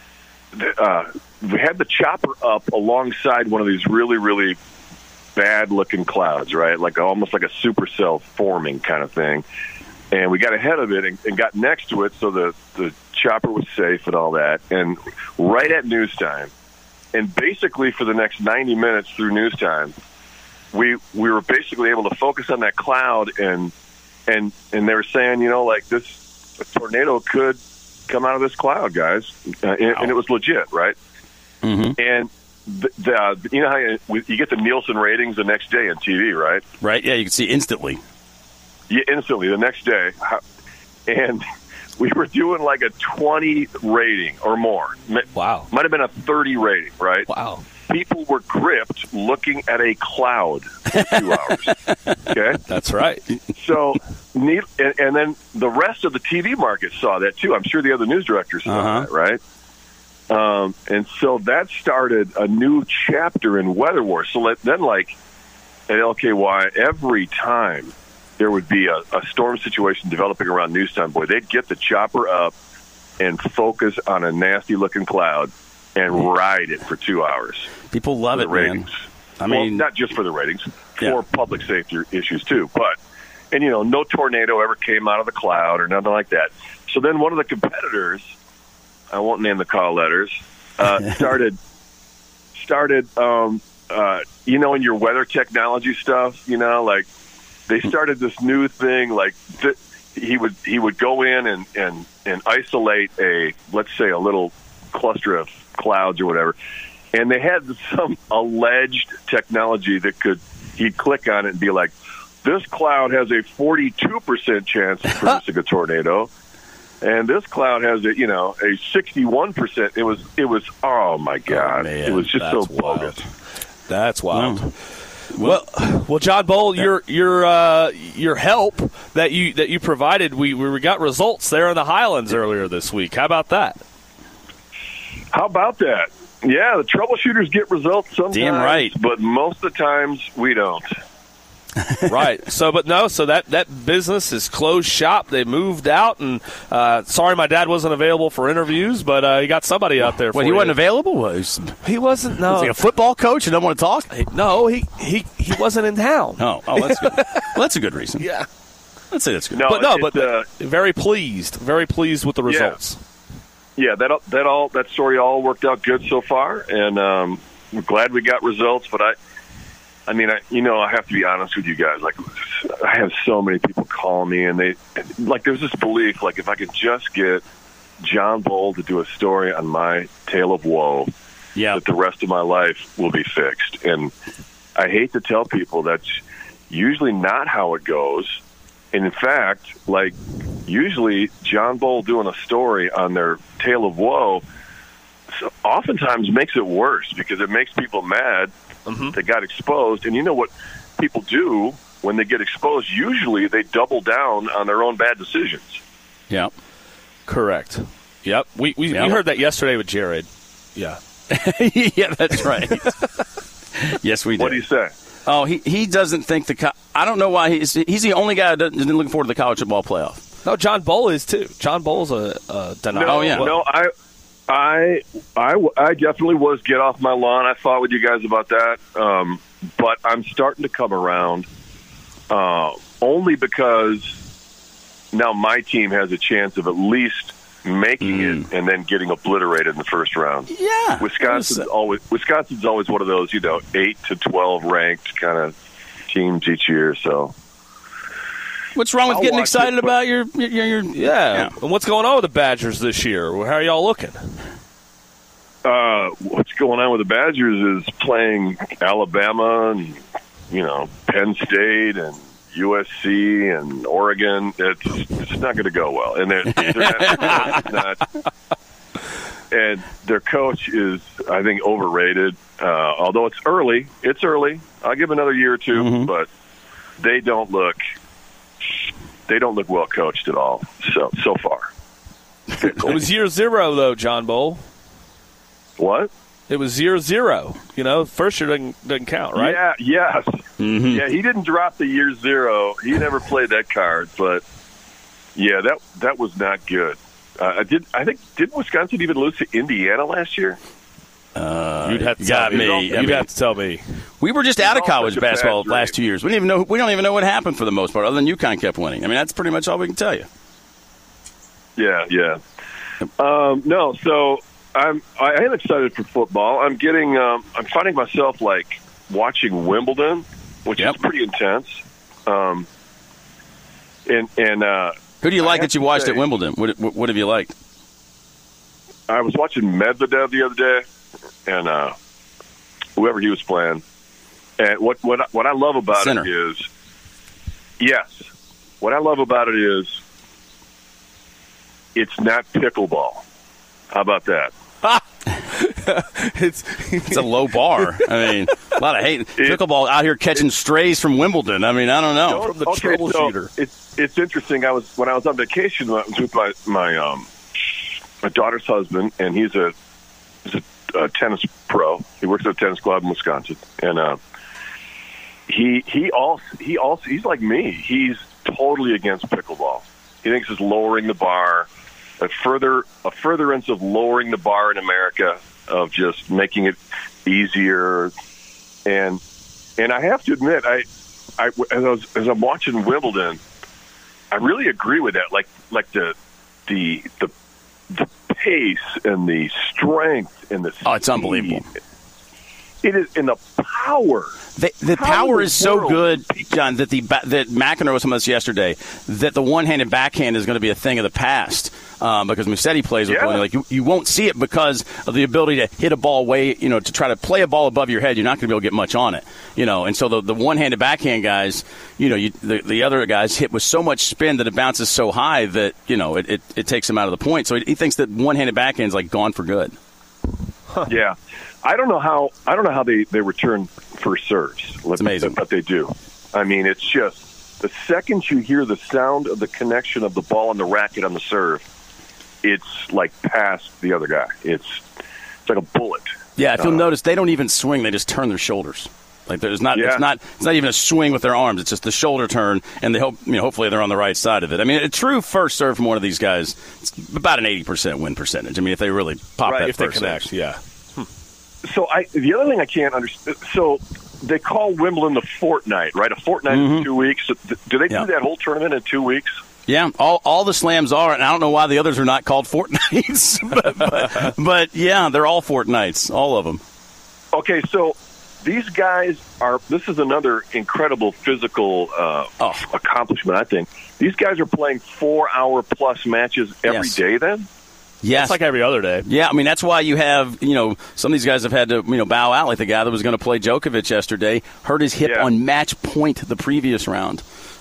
uh, we had the chopper up alongside one of these really really bad looking clouds, right? Like almost like a supercell forming kind of thing. And we got ahead of it and, and got next to it, so the the chopper was safe and all that. And right at news time. And basically, for the next ninety minutes through news time, we we were basically able to focus on that cloud, and and and they were saying, you know, like this a tornado could come out of this cloud, guys, uh, and, wow. and it was legit, right?
Mm-hmm.
And the, the you know how you, you get the Nielsen ratings the next day on T V, right?
Right. Yeah, you can see instantly.
Yeah, instantly the next day, and. We were doing like a twenty rating or more.
Wow.
Might have been a thirty rating, right?
Wow.
People were gripped looking at a cloud for two hours. Okay?
That's right.
So, and, and then the rest of the T V market saw that too. I'm sure the other news directors saw
uh-huh.
that, right? Um, and so that started a new chapter in Weather Wars. So let, then, like, at L K Y, every time there would be a, a storm situation developing around news time, boy, they'd get the chopper up and focus on a nasty-looking cloud and ride it for two hours.
People love it,
ratings.
man. I
well,
mean,
not just for the ratings, for
yeah.
public safety issues too. But, and you know, no tornado ever came out of the cloud or nothing like that. So then one of the competitors, I won't name the call letters, uh, started, started, um, uh, you know, in your weather technology stuff, you know, like, they started this new thing, like th- he would he would go in and, and, and isolate a, let's say, a little cluster of clouds or whatever, and they had some alleged technology that could, he'd click on it and be like, this cloud has a forty-two percent chance of producing a tornado, and this cloud has a, you know, a sixty-one percent. It was, it was, oh my God,
oh, man,
it was just so bogus.
That's wild.
Wow.
Well, well, John Bowl, your your uh, your help that you that you provided, we we got results there in the Highlands earlier this week. How about that?
How about that? Yeah, the troubleshooters get results sometimes,
damn right,
but most of the times we don't.
Right. So, but no. So that, that business is closed shop. They moved out, and uh, sorry, my dad wasn't available for interviews, but uh, he got somebody out there. For
Well, he
you.
wasn't available. Was
he wasn't? No,
was he a football coach and don't want to talk?
No, he he, he wasn't in town.
Oh, oh, that's good. Well, that's a good reason.
Yeah,
let's say that's good.
No,
but no,
it,
but
uh,
very pleased, very pleased with the results.
Yeah, yeah that that all that story all worked out good so far, and um, we're glad we got results. But I. I mean, I, you know, I have to be honest with you guys. Like, I have so many people call me, and they, like, there's this belief, like, if I could just get John Bowl to do a story on my tale of woe,
yeah.
that the rest of my life will be fixed. And I hate to tell people that's usually not how it goes. And in fact, like usually John Bull doing a story on their tale of woe so oftentimes makes it worse because it makes people mad. Mm-hmm. They got exposed. And you know what people do when they get exposed? Usually they double down on their own bad decisions.
Yeah.
Correct. Yep. We we, yep. we heard that yesterday with Jared. Yeah.
Yeah, that's right. Yes, we did.
What do you say?
Oh, he, he doesn't think the co- – I don't know why he's he's the only guy that isn't looking forward to the college football playoff.
No, John Bull is too. John Bull's a, a denial.
No,
oh, yeah.
No, I, I, I, I definitely was get off my lawn. I fought with you guys about that. Um, but I'm starting to come around uh, only because now my team has a chance of at least making mm. it and then getting obliterated in the first round.
Yeah.
Wisconsin's always Wisconsin's always one of those, you know, eight to twelve ranked kind of teams each year, so
what's wrong with
I'll
getting excited
it,
about your, your, your
yeah.
yeah.
And what's going on with the Badgers this year? How are y'all looking?
Uh, what's going on with the Badgers is playing Alabama and, you know, Penn State and U S C and Oregon. It's it's not going to go well, and they're, they're not, not. And their coach is, I think, overrated. Uh, although it's early, it's early. I'll give another year or two, mm-hmm. but they don't look they don't look well coached at all. So so far,
it was year zero though, John Bull.
What?
It was zero zero. You know, first year doesn't doesn't count, right?
Yeah, yes. Mm-hmm. Yeah, he didn't drop the year zero. He never played that card, but yeah, that that was not good. Uh, I did. I think did Wisconsin even lose to Indiana last year?
Uh,
You'd have to
got
tell me.
me.
You'd
I mean,
have to tell me.
We were just out of college basketball the last two years. We didn't even know. We don't even know what happened for the most part, other than UConn kept winning. I mean, that's pretty much all we can tell you.
Yeah, yeah. Um, no, so. I'm I am excited for football. I'm getting um, I'm finding myself like watching Wimbledon, which yep. is pretty intense. Um, and and uh,
who do you like that you watched say, at Wimbledon? What, what what have you liked?
I was watching Medvedev the other day, and uh, whoever he was playing. And what what what I love about Center. it is, yes, what I love about it is, it's not pickleball. How about that?
it's
it's a low bar. I mean, a lot of hate. It, Pickleball out here catching strays from Wimbledon. I mean, I don't know.
From the
okay,
troubleshooter.
So it's it's interesting. I was when I was on vacation. I was with my my um my daughter's husband, and he's a he's a, a tennis pro. He works at a tennis club in Wisconsin, and uh, he he also he also he's like me. He's totally against pickleball. He thinks it's lowering the bar. A further a furtherance of lowering the bar in America, of just making it easier, and and I have to admit, I, I as, I was, as I'm watching Wimbledon, I really agree with that. Like like the the the the pace and the strength and the speed.
Oh, it's unbelievable.
It is in the power.
The, the power, power is so good, John, that the that McEnroe was telling us yesterday that the one-handed backhand is going to be a thing of the past. Um, because Musetti plays with
yeah.
one, like you, you won't see it because of the ability to hit a ball way, you know, to try to play a ball above your head. You're not going to be able to get much on it, you know. And so the, the one-handed backhand guys, you know, you, the the other guys hit with so much spin that it bounces so high that you know it, it, it takes them out of the point. So he, he thinks that one-handed backhand is like gone for good.
Huh. Yeah, I don't know how I don't know how they, they return first serves.
It's amazing,
but they do. I mean, it's just the second you hear the sound of the connection of the ball and the racket on the serve, it's like past the other guy. It's it's like a bullet.
Yeah, if you'll
uh,
notice, they don't even swing; they just turn their shoulders. Like there's not,
yeah.
it's not, it's not even a swing with their arms. It's just the shoulder turn, and they hope, you know, hopefully they're on the right side of it. I mean, a true first serve from one of these guys, it's about an eighty percent win percentage. I mean, if they really pop
right,
that
if
first
they connect,
serve.
yeah.
Hmm. So I, the other thing I can't understand. So they call Wimbledon the fortnight, right? A fortnight
mm-hmm.
in two weeks. Do they
yeah.
do that whole tournament in two weeks?
Yeah, all all the slams are, and I don't know why the others are not called fortnights. but, but, but, yeah, they're all fortnights, all of them.
Okay, so these guys are – this is another incredible physical uh,
oh.
accomplishment, I think. These guys are playing four-hour-plus matches every
yes.
day then?
Yes.
It's like every other day.
Yeah, I mean, that's why you have, you know, some of these guys have had to, you know, bow out, like the guy that was going to play Djokovic yesterday, hurt his hip
yeah.
on match point the previous round.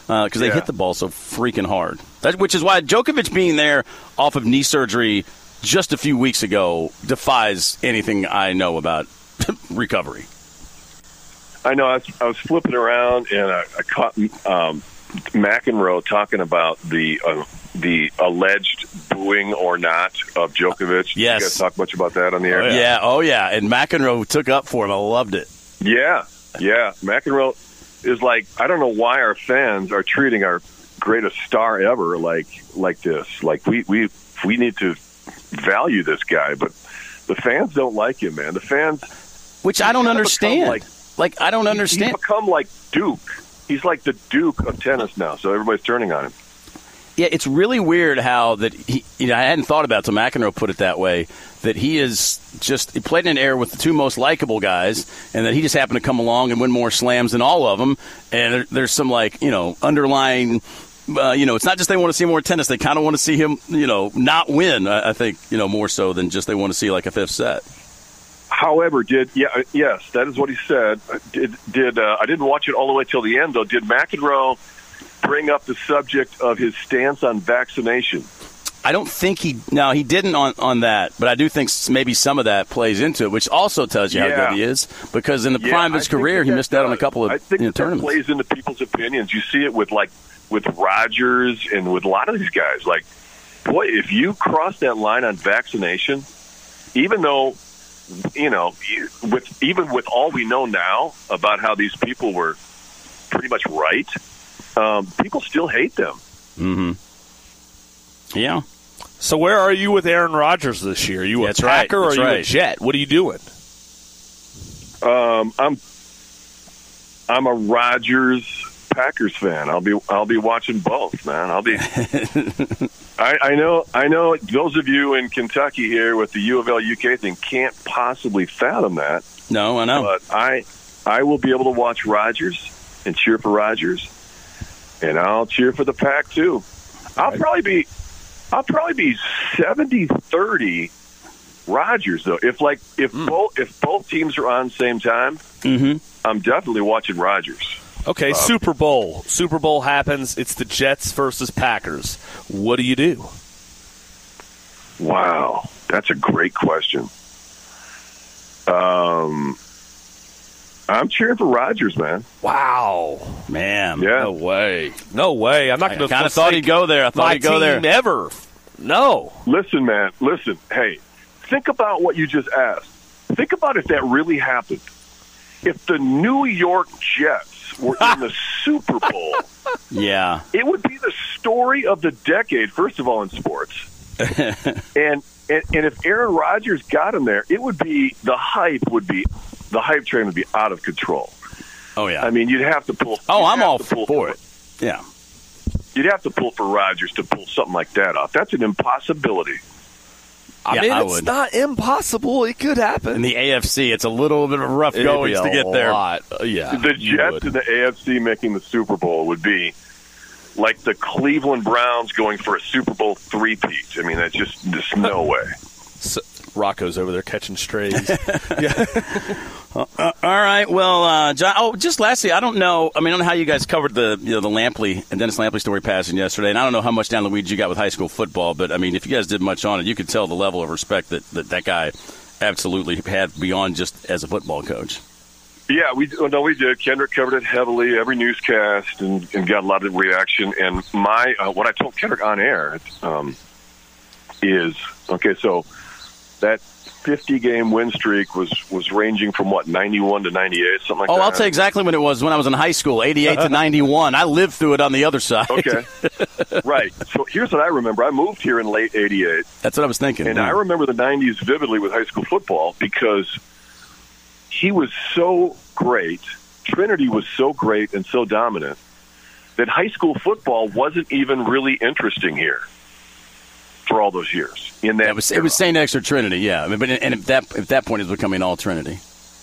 because uh, they
Yeah.
hit the ball so freaking hard. That, which is why Djokovic being there off of knee surgery just a few weeks ago defies anything I know about recovery.
I know. I was, I was flipping around, and I, I caught um, McEnroe talking about the uh, the alleged booing or not of Djokovic.
Yes.
You guys talk much about that on the air?
Oh, yeah. yeah, oh yeah, and McEnroe took up for him. I loved it.
Yeah, yeah. McEnroe is like, I don't know why our fans are treating our greatest star ever like like this. Like we we we need to value this guy, but the fans don't like him, man. The fans,
which I don't understand.
Like,
like I don't understand.
He's become like Duke. He's like the Duke of tennis now. So everybody's turning on him.
Yeah, it's really weird how that he. You know, I hadn't thought about it till McEnroe put it that way. That he is just he played in an era with the two most likable guys, and that he just happened to come along and win more slams than all of them. And there, there's some like you know underlying. Uh, you know, it's not just they want to see more tennis. They kind of want to see him, you know, not win. I, I think, you know, more so than just they want to see like a fifth set.
However, did yeah, yes, that is what he said. Did did uh, I didn't watch it all the way till the end though? Did McEnroe bring up the subject of his stance on vaccination?
I don't think he. No, he didn't on, on that. But I do think maybe some of that plays into it, which also tells you
yeah.
how good he is. Because in the
yeah,
prime of his career, he missed out on a couple of
I think
you know,
that
tournaments.
plays into people's opinions. You see it with like. with Rogers and with a lot of these guys. Like, boy, if you cross that line on vaccination, even though, you know, with even with all we know now about how these people were pretty much right, um, people still hate them.
Mm-hmm. Yeah.
So where are you with Aaron Rodgers this year? Are you
That's
a Packer
right.
or
That's
are you
right.
a Jet? What are you doing?
Um, I'm I'm a Rodgers Packers fan. I'll be I'll be watching both, man. I'll be. I, I know I know those of you in Kentucky here with the U of L U K thing can't possibly fathom that.
No, I know.
But I I will be able to watch Rodgers and cheer for Rodgers, and I'll cheer for the Pack too. I'll probably be I'll probably be seventy thirty Rodgers though. If like if mm. both if both teams are on same time,
mm-hmm.
I'm definitely watching Rodgers.
Okay, uh, Super Bowl. Super Bowl happens. It's the Jets versus Packers. What do you do?
Wow, that's a great question. Um, I'm cheering for Rodgers, man.
Wow,
man.
Yeah.
No way. No way. I'm not going to.
Kind of thought he'd go there. I thought
my
he'd go there.
team ever. No.
Listen, man. Listen. Hey, think about what you just asked. Think about if that really happened. If the New York Jets were in the Super Bowl,
yeah,
it would be the story of the decade. First of all, in sports, and, and and if Aaron Rodgers got him there, it would be the hype would be the hype train would be out of control.
Oh yeah,
I mean you'd have to pull.
Oh, I'm all
for,
for it. Yeah,
you'd have to pull for Rodgers to pull something like that off. That's an impossibility.
I
yeah,
mean,
I
it's
would.
not impossible. It could happen.
In the A F C, it's a little bit of a rough going to get there.
Lot. Uh, yeah,
the Jets in the A F C making the Super Bowl would be like the Cleveland Browns going for a Super Bowl three-peat. I mean, that's just there's no way.
So, Rocco's over there catching strays.
yeah. Uh, all right. Well, uh, John. Oh, just lastly, I don't know. I mean, I don't know how you guys covered the you know the Lampley and Dennis Lampley story passing yesterday, and I don't know how much down the weeds you got with high school football. But I mean, if you guys did much on it, you could tell the level of respect that that, that guy absolutely had beyond just as a football coach.
Yeah, we no, we did. Kendrick covered it heavily, every newscast, and, and got a lot of reaction. And my uh, what I told Kendrick on air um, is okay. So that fifty-game win streak was, was ranging from, what, ninety-one to ninety-eight, something like
oh,
that?
Oh, I'll tell you exactly when it was, when I was in high school, eighty-eight to ninety-one. I lived through it on the other side.
Okay. Right. So here's what I remember. I moved here in late eighty-eight.
That's what I was thinking.
And
yeah.
I remember the nineties vividly with high school football because he was so great, Trinity was so great and so dominant, that high school football wasn't even really interesting here. For all those years, in that
yeah, it was, it was Saint X or Trinity, yeah. I mean, but and at that at that point, it was becoming all Trinity.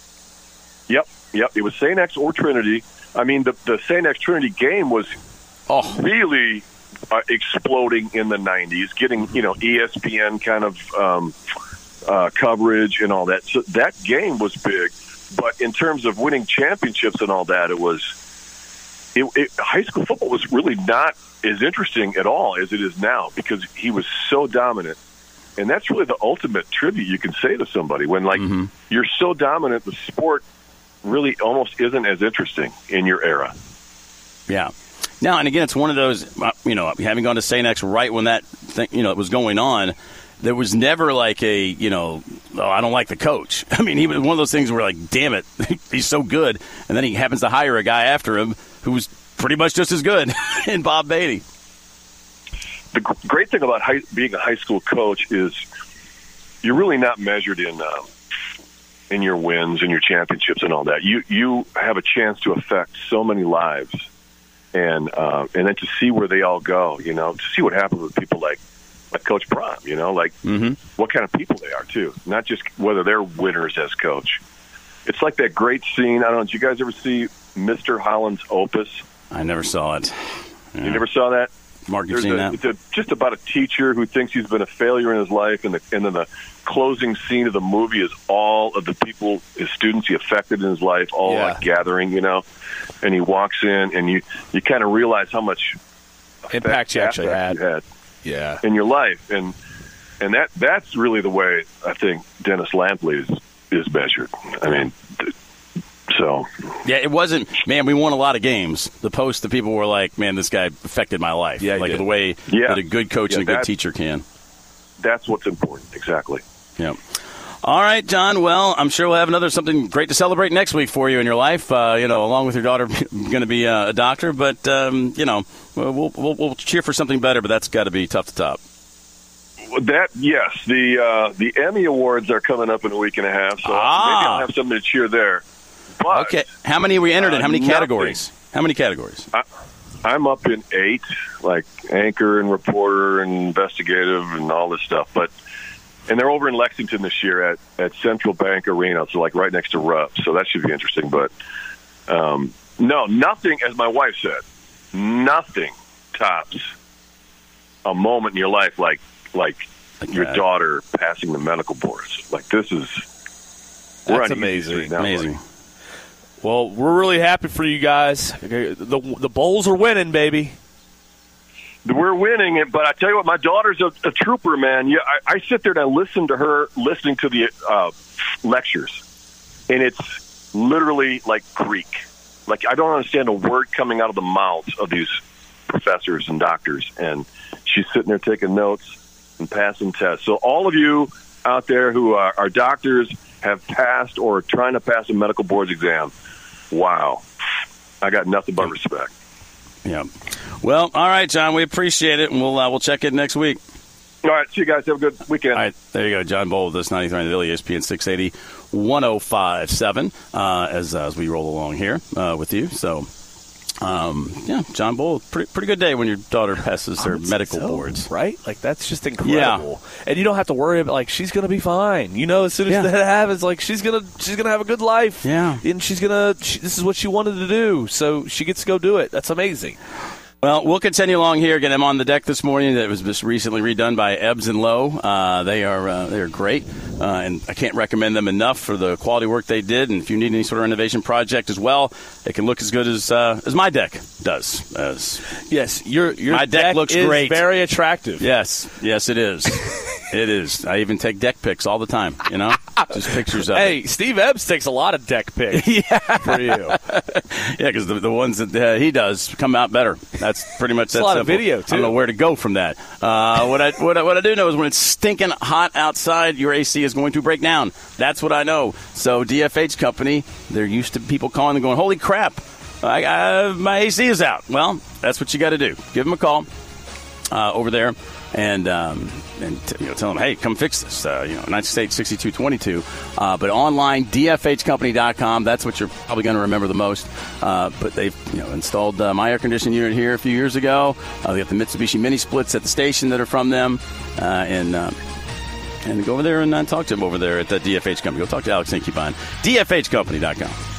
Yep, yep. It was Saint X or Trinity. I mean, the the Saint X Trinity game was
oh.
really uh, exploding in the nineties, getting you know E S P N kind of um, uh, coverage and all that. So that game was big, but in terms of winning championships and all that, it was it, it, high school football was really not as interesting at all as it is now because he was so dominant. And that's really the ultimate tribute you can say to somebody when, like, mm-hmm. you're so dominant, the sport really almost isn't as interesting in your era.
Yeah. Now, and again, it's one of those, you know, having gone to Saint X right when that thing, you know, it was going on, there was never like a, you know, oh, I don't like the coach. I mean, he was one of those things where, like, damn it, he's so good. And then he happens to hire a guy after him who was pretty much just as good in Bob Beatty.
The great thing about high, being a high school coach is you're really not measured in uh, in your wins and your championships and all that. You you have a chance to affect so many lives, and uh, and then to see where they all go. You know, to see what happens with people like like Coach Prom. You know, like mm-hmm. what kind of people they are too. Not just whether they're winners as coach. It's like that great scene. I don't know. Did you guys ever see Mister Holland's Opus?
I never saw it. Yeah.
You never saw that?
Mark, you've seen
a,
that?
It's a, just about a teacher who thinks he's been a failure in his life, and, the, and then the closing scene of the movie is all of the people, his students he affected in his life, all
Yeah.
like gathering, you know. And he walks in, and you, you kind of realize how much
impact you actually had.
you had
Yeah.
in your life, and and that that's really the way I think Dennis Lampley is, is measured. I mean. Th- So,
yeah, it wasn't, man, we won a lot of games. The post, the people were like, man, this guy affected my life.
Yeah,
like
did.
the way
yeah.
that a good coach
yeah,
and a good
that,
teacher can.
That's what's important, exactly.
Yeah. All right, John. Well, I'm sure we'll have another something great to celebrate next week for you in your life, uh, you know, along with your daughter going to be uh, a doctor. But, um, you know, we'll, we'll, we'll cheer for something better, but that's got to be tough to top.
That yes, the uh, the Emmy Awards are coming up in a week and a half, so
Ah.
maybe I'll have something to cheer there. But,
Okay. How many are we entered in? How many
uh,
categories? How many categories?
I, I'm up in eight, like anchor and reporter and investigative and all this stuff. But and they're over in Lexington this year at, at Central Bank Arena, so like right next to Rupp. So that should be interesting. But um, no, nothing, as my wife said, nothing tops a moment in your life like like
Like
your
that.
daughter passing the medical boards. Like this is we're
That's
on easy
amazing.
street now,
Amazing.
buddy.
Well, we're really happy for you guys. The the Bulls are winning, baby.
We're winning it, but I tell you what, my daughter's a, a trooper, man. Yeah, I, I sit there and I listen to her listening to the uh, lectures, and it's literally like Greek. Like I don't understand a word coming out of the mouths of these professors and doctors, and she's sitting there taking notes and passing tests. So all of you out there who are, are doctors, have passed or are trying to pass a medical boards exam, wow, I got nothing but respect.
Yeah. Well, all right, John, we appreciate it, and we'll uh, we'll check in next week.
All right, see you guys. Have a good weekend.
All right, there you go. John Bowl with us, ninety-three on the E S P N six eighty, one oh five point seven, uh, as, uh, as we roll along here uh, with you. So, um, yeah, John Bowl, pretty, pretty good day when your daughter passes her medical
so,
boards.
Right? Like, that's just incredible. Yeah. And you don't have to worry about, like, she's going to be fine. You know, as soon as
Yeah.
that happens, like, she's going to she's gonna have a good life.
Yeah.
And she's going to, she, this is what she wanted to do. So she gets to go do it. That's amazing.
Well, we'll continue along here. Again, I'm on the deck this morning. That was just recently redone by Ebbs and Lowe. Uh, they are uh, they are great, uh, and I can't recommend them enough for the quality work they did. And if you need any sort of renovation project as well, it can look as good as uh, as my deck does. As
yes, your your
my deck,
deck
looks
is
great,
very attractive.
Yes, yes, it is. It is. I even take deck pics all the time. You know, just pictures of
Hey,
it.
Steve Ebbs takes a lot of deck pics
yeah.
for you.
Yeah, because the, the ones that uh, he does come out better. That's pretty much that
a lot
simple.
of video, too.
I don't know where to go from that. Uh, what, I, what, I, what I do know is when it's stinking hot outside, your A C is going to break down. That's what I know. So D F H Company, they're used to people calling and going, holy crap, I, I, my A C is out. Well, that's what you got to do. Give them a call uh, over there. And um, and t- you know, tell them, hey, come fix this. Uh, you know, United States sixty-two twenty-two. Uh, but online, D F H company dot com. That's what you're probably going to remember the most. Uh, but they've you know installed uh, my air conditioning unit here a few years ago. Uh, they got the Mitsubishi mini splits at the station that are from them. Uh, and uh, and go over there and uh, talk to them over there at the D F H company. Go talk to Alex Incubine. D F H company dot com.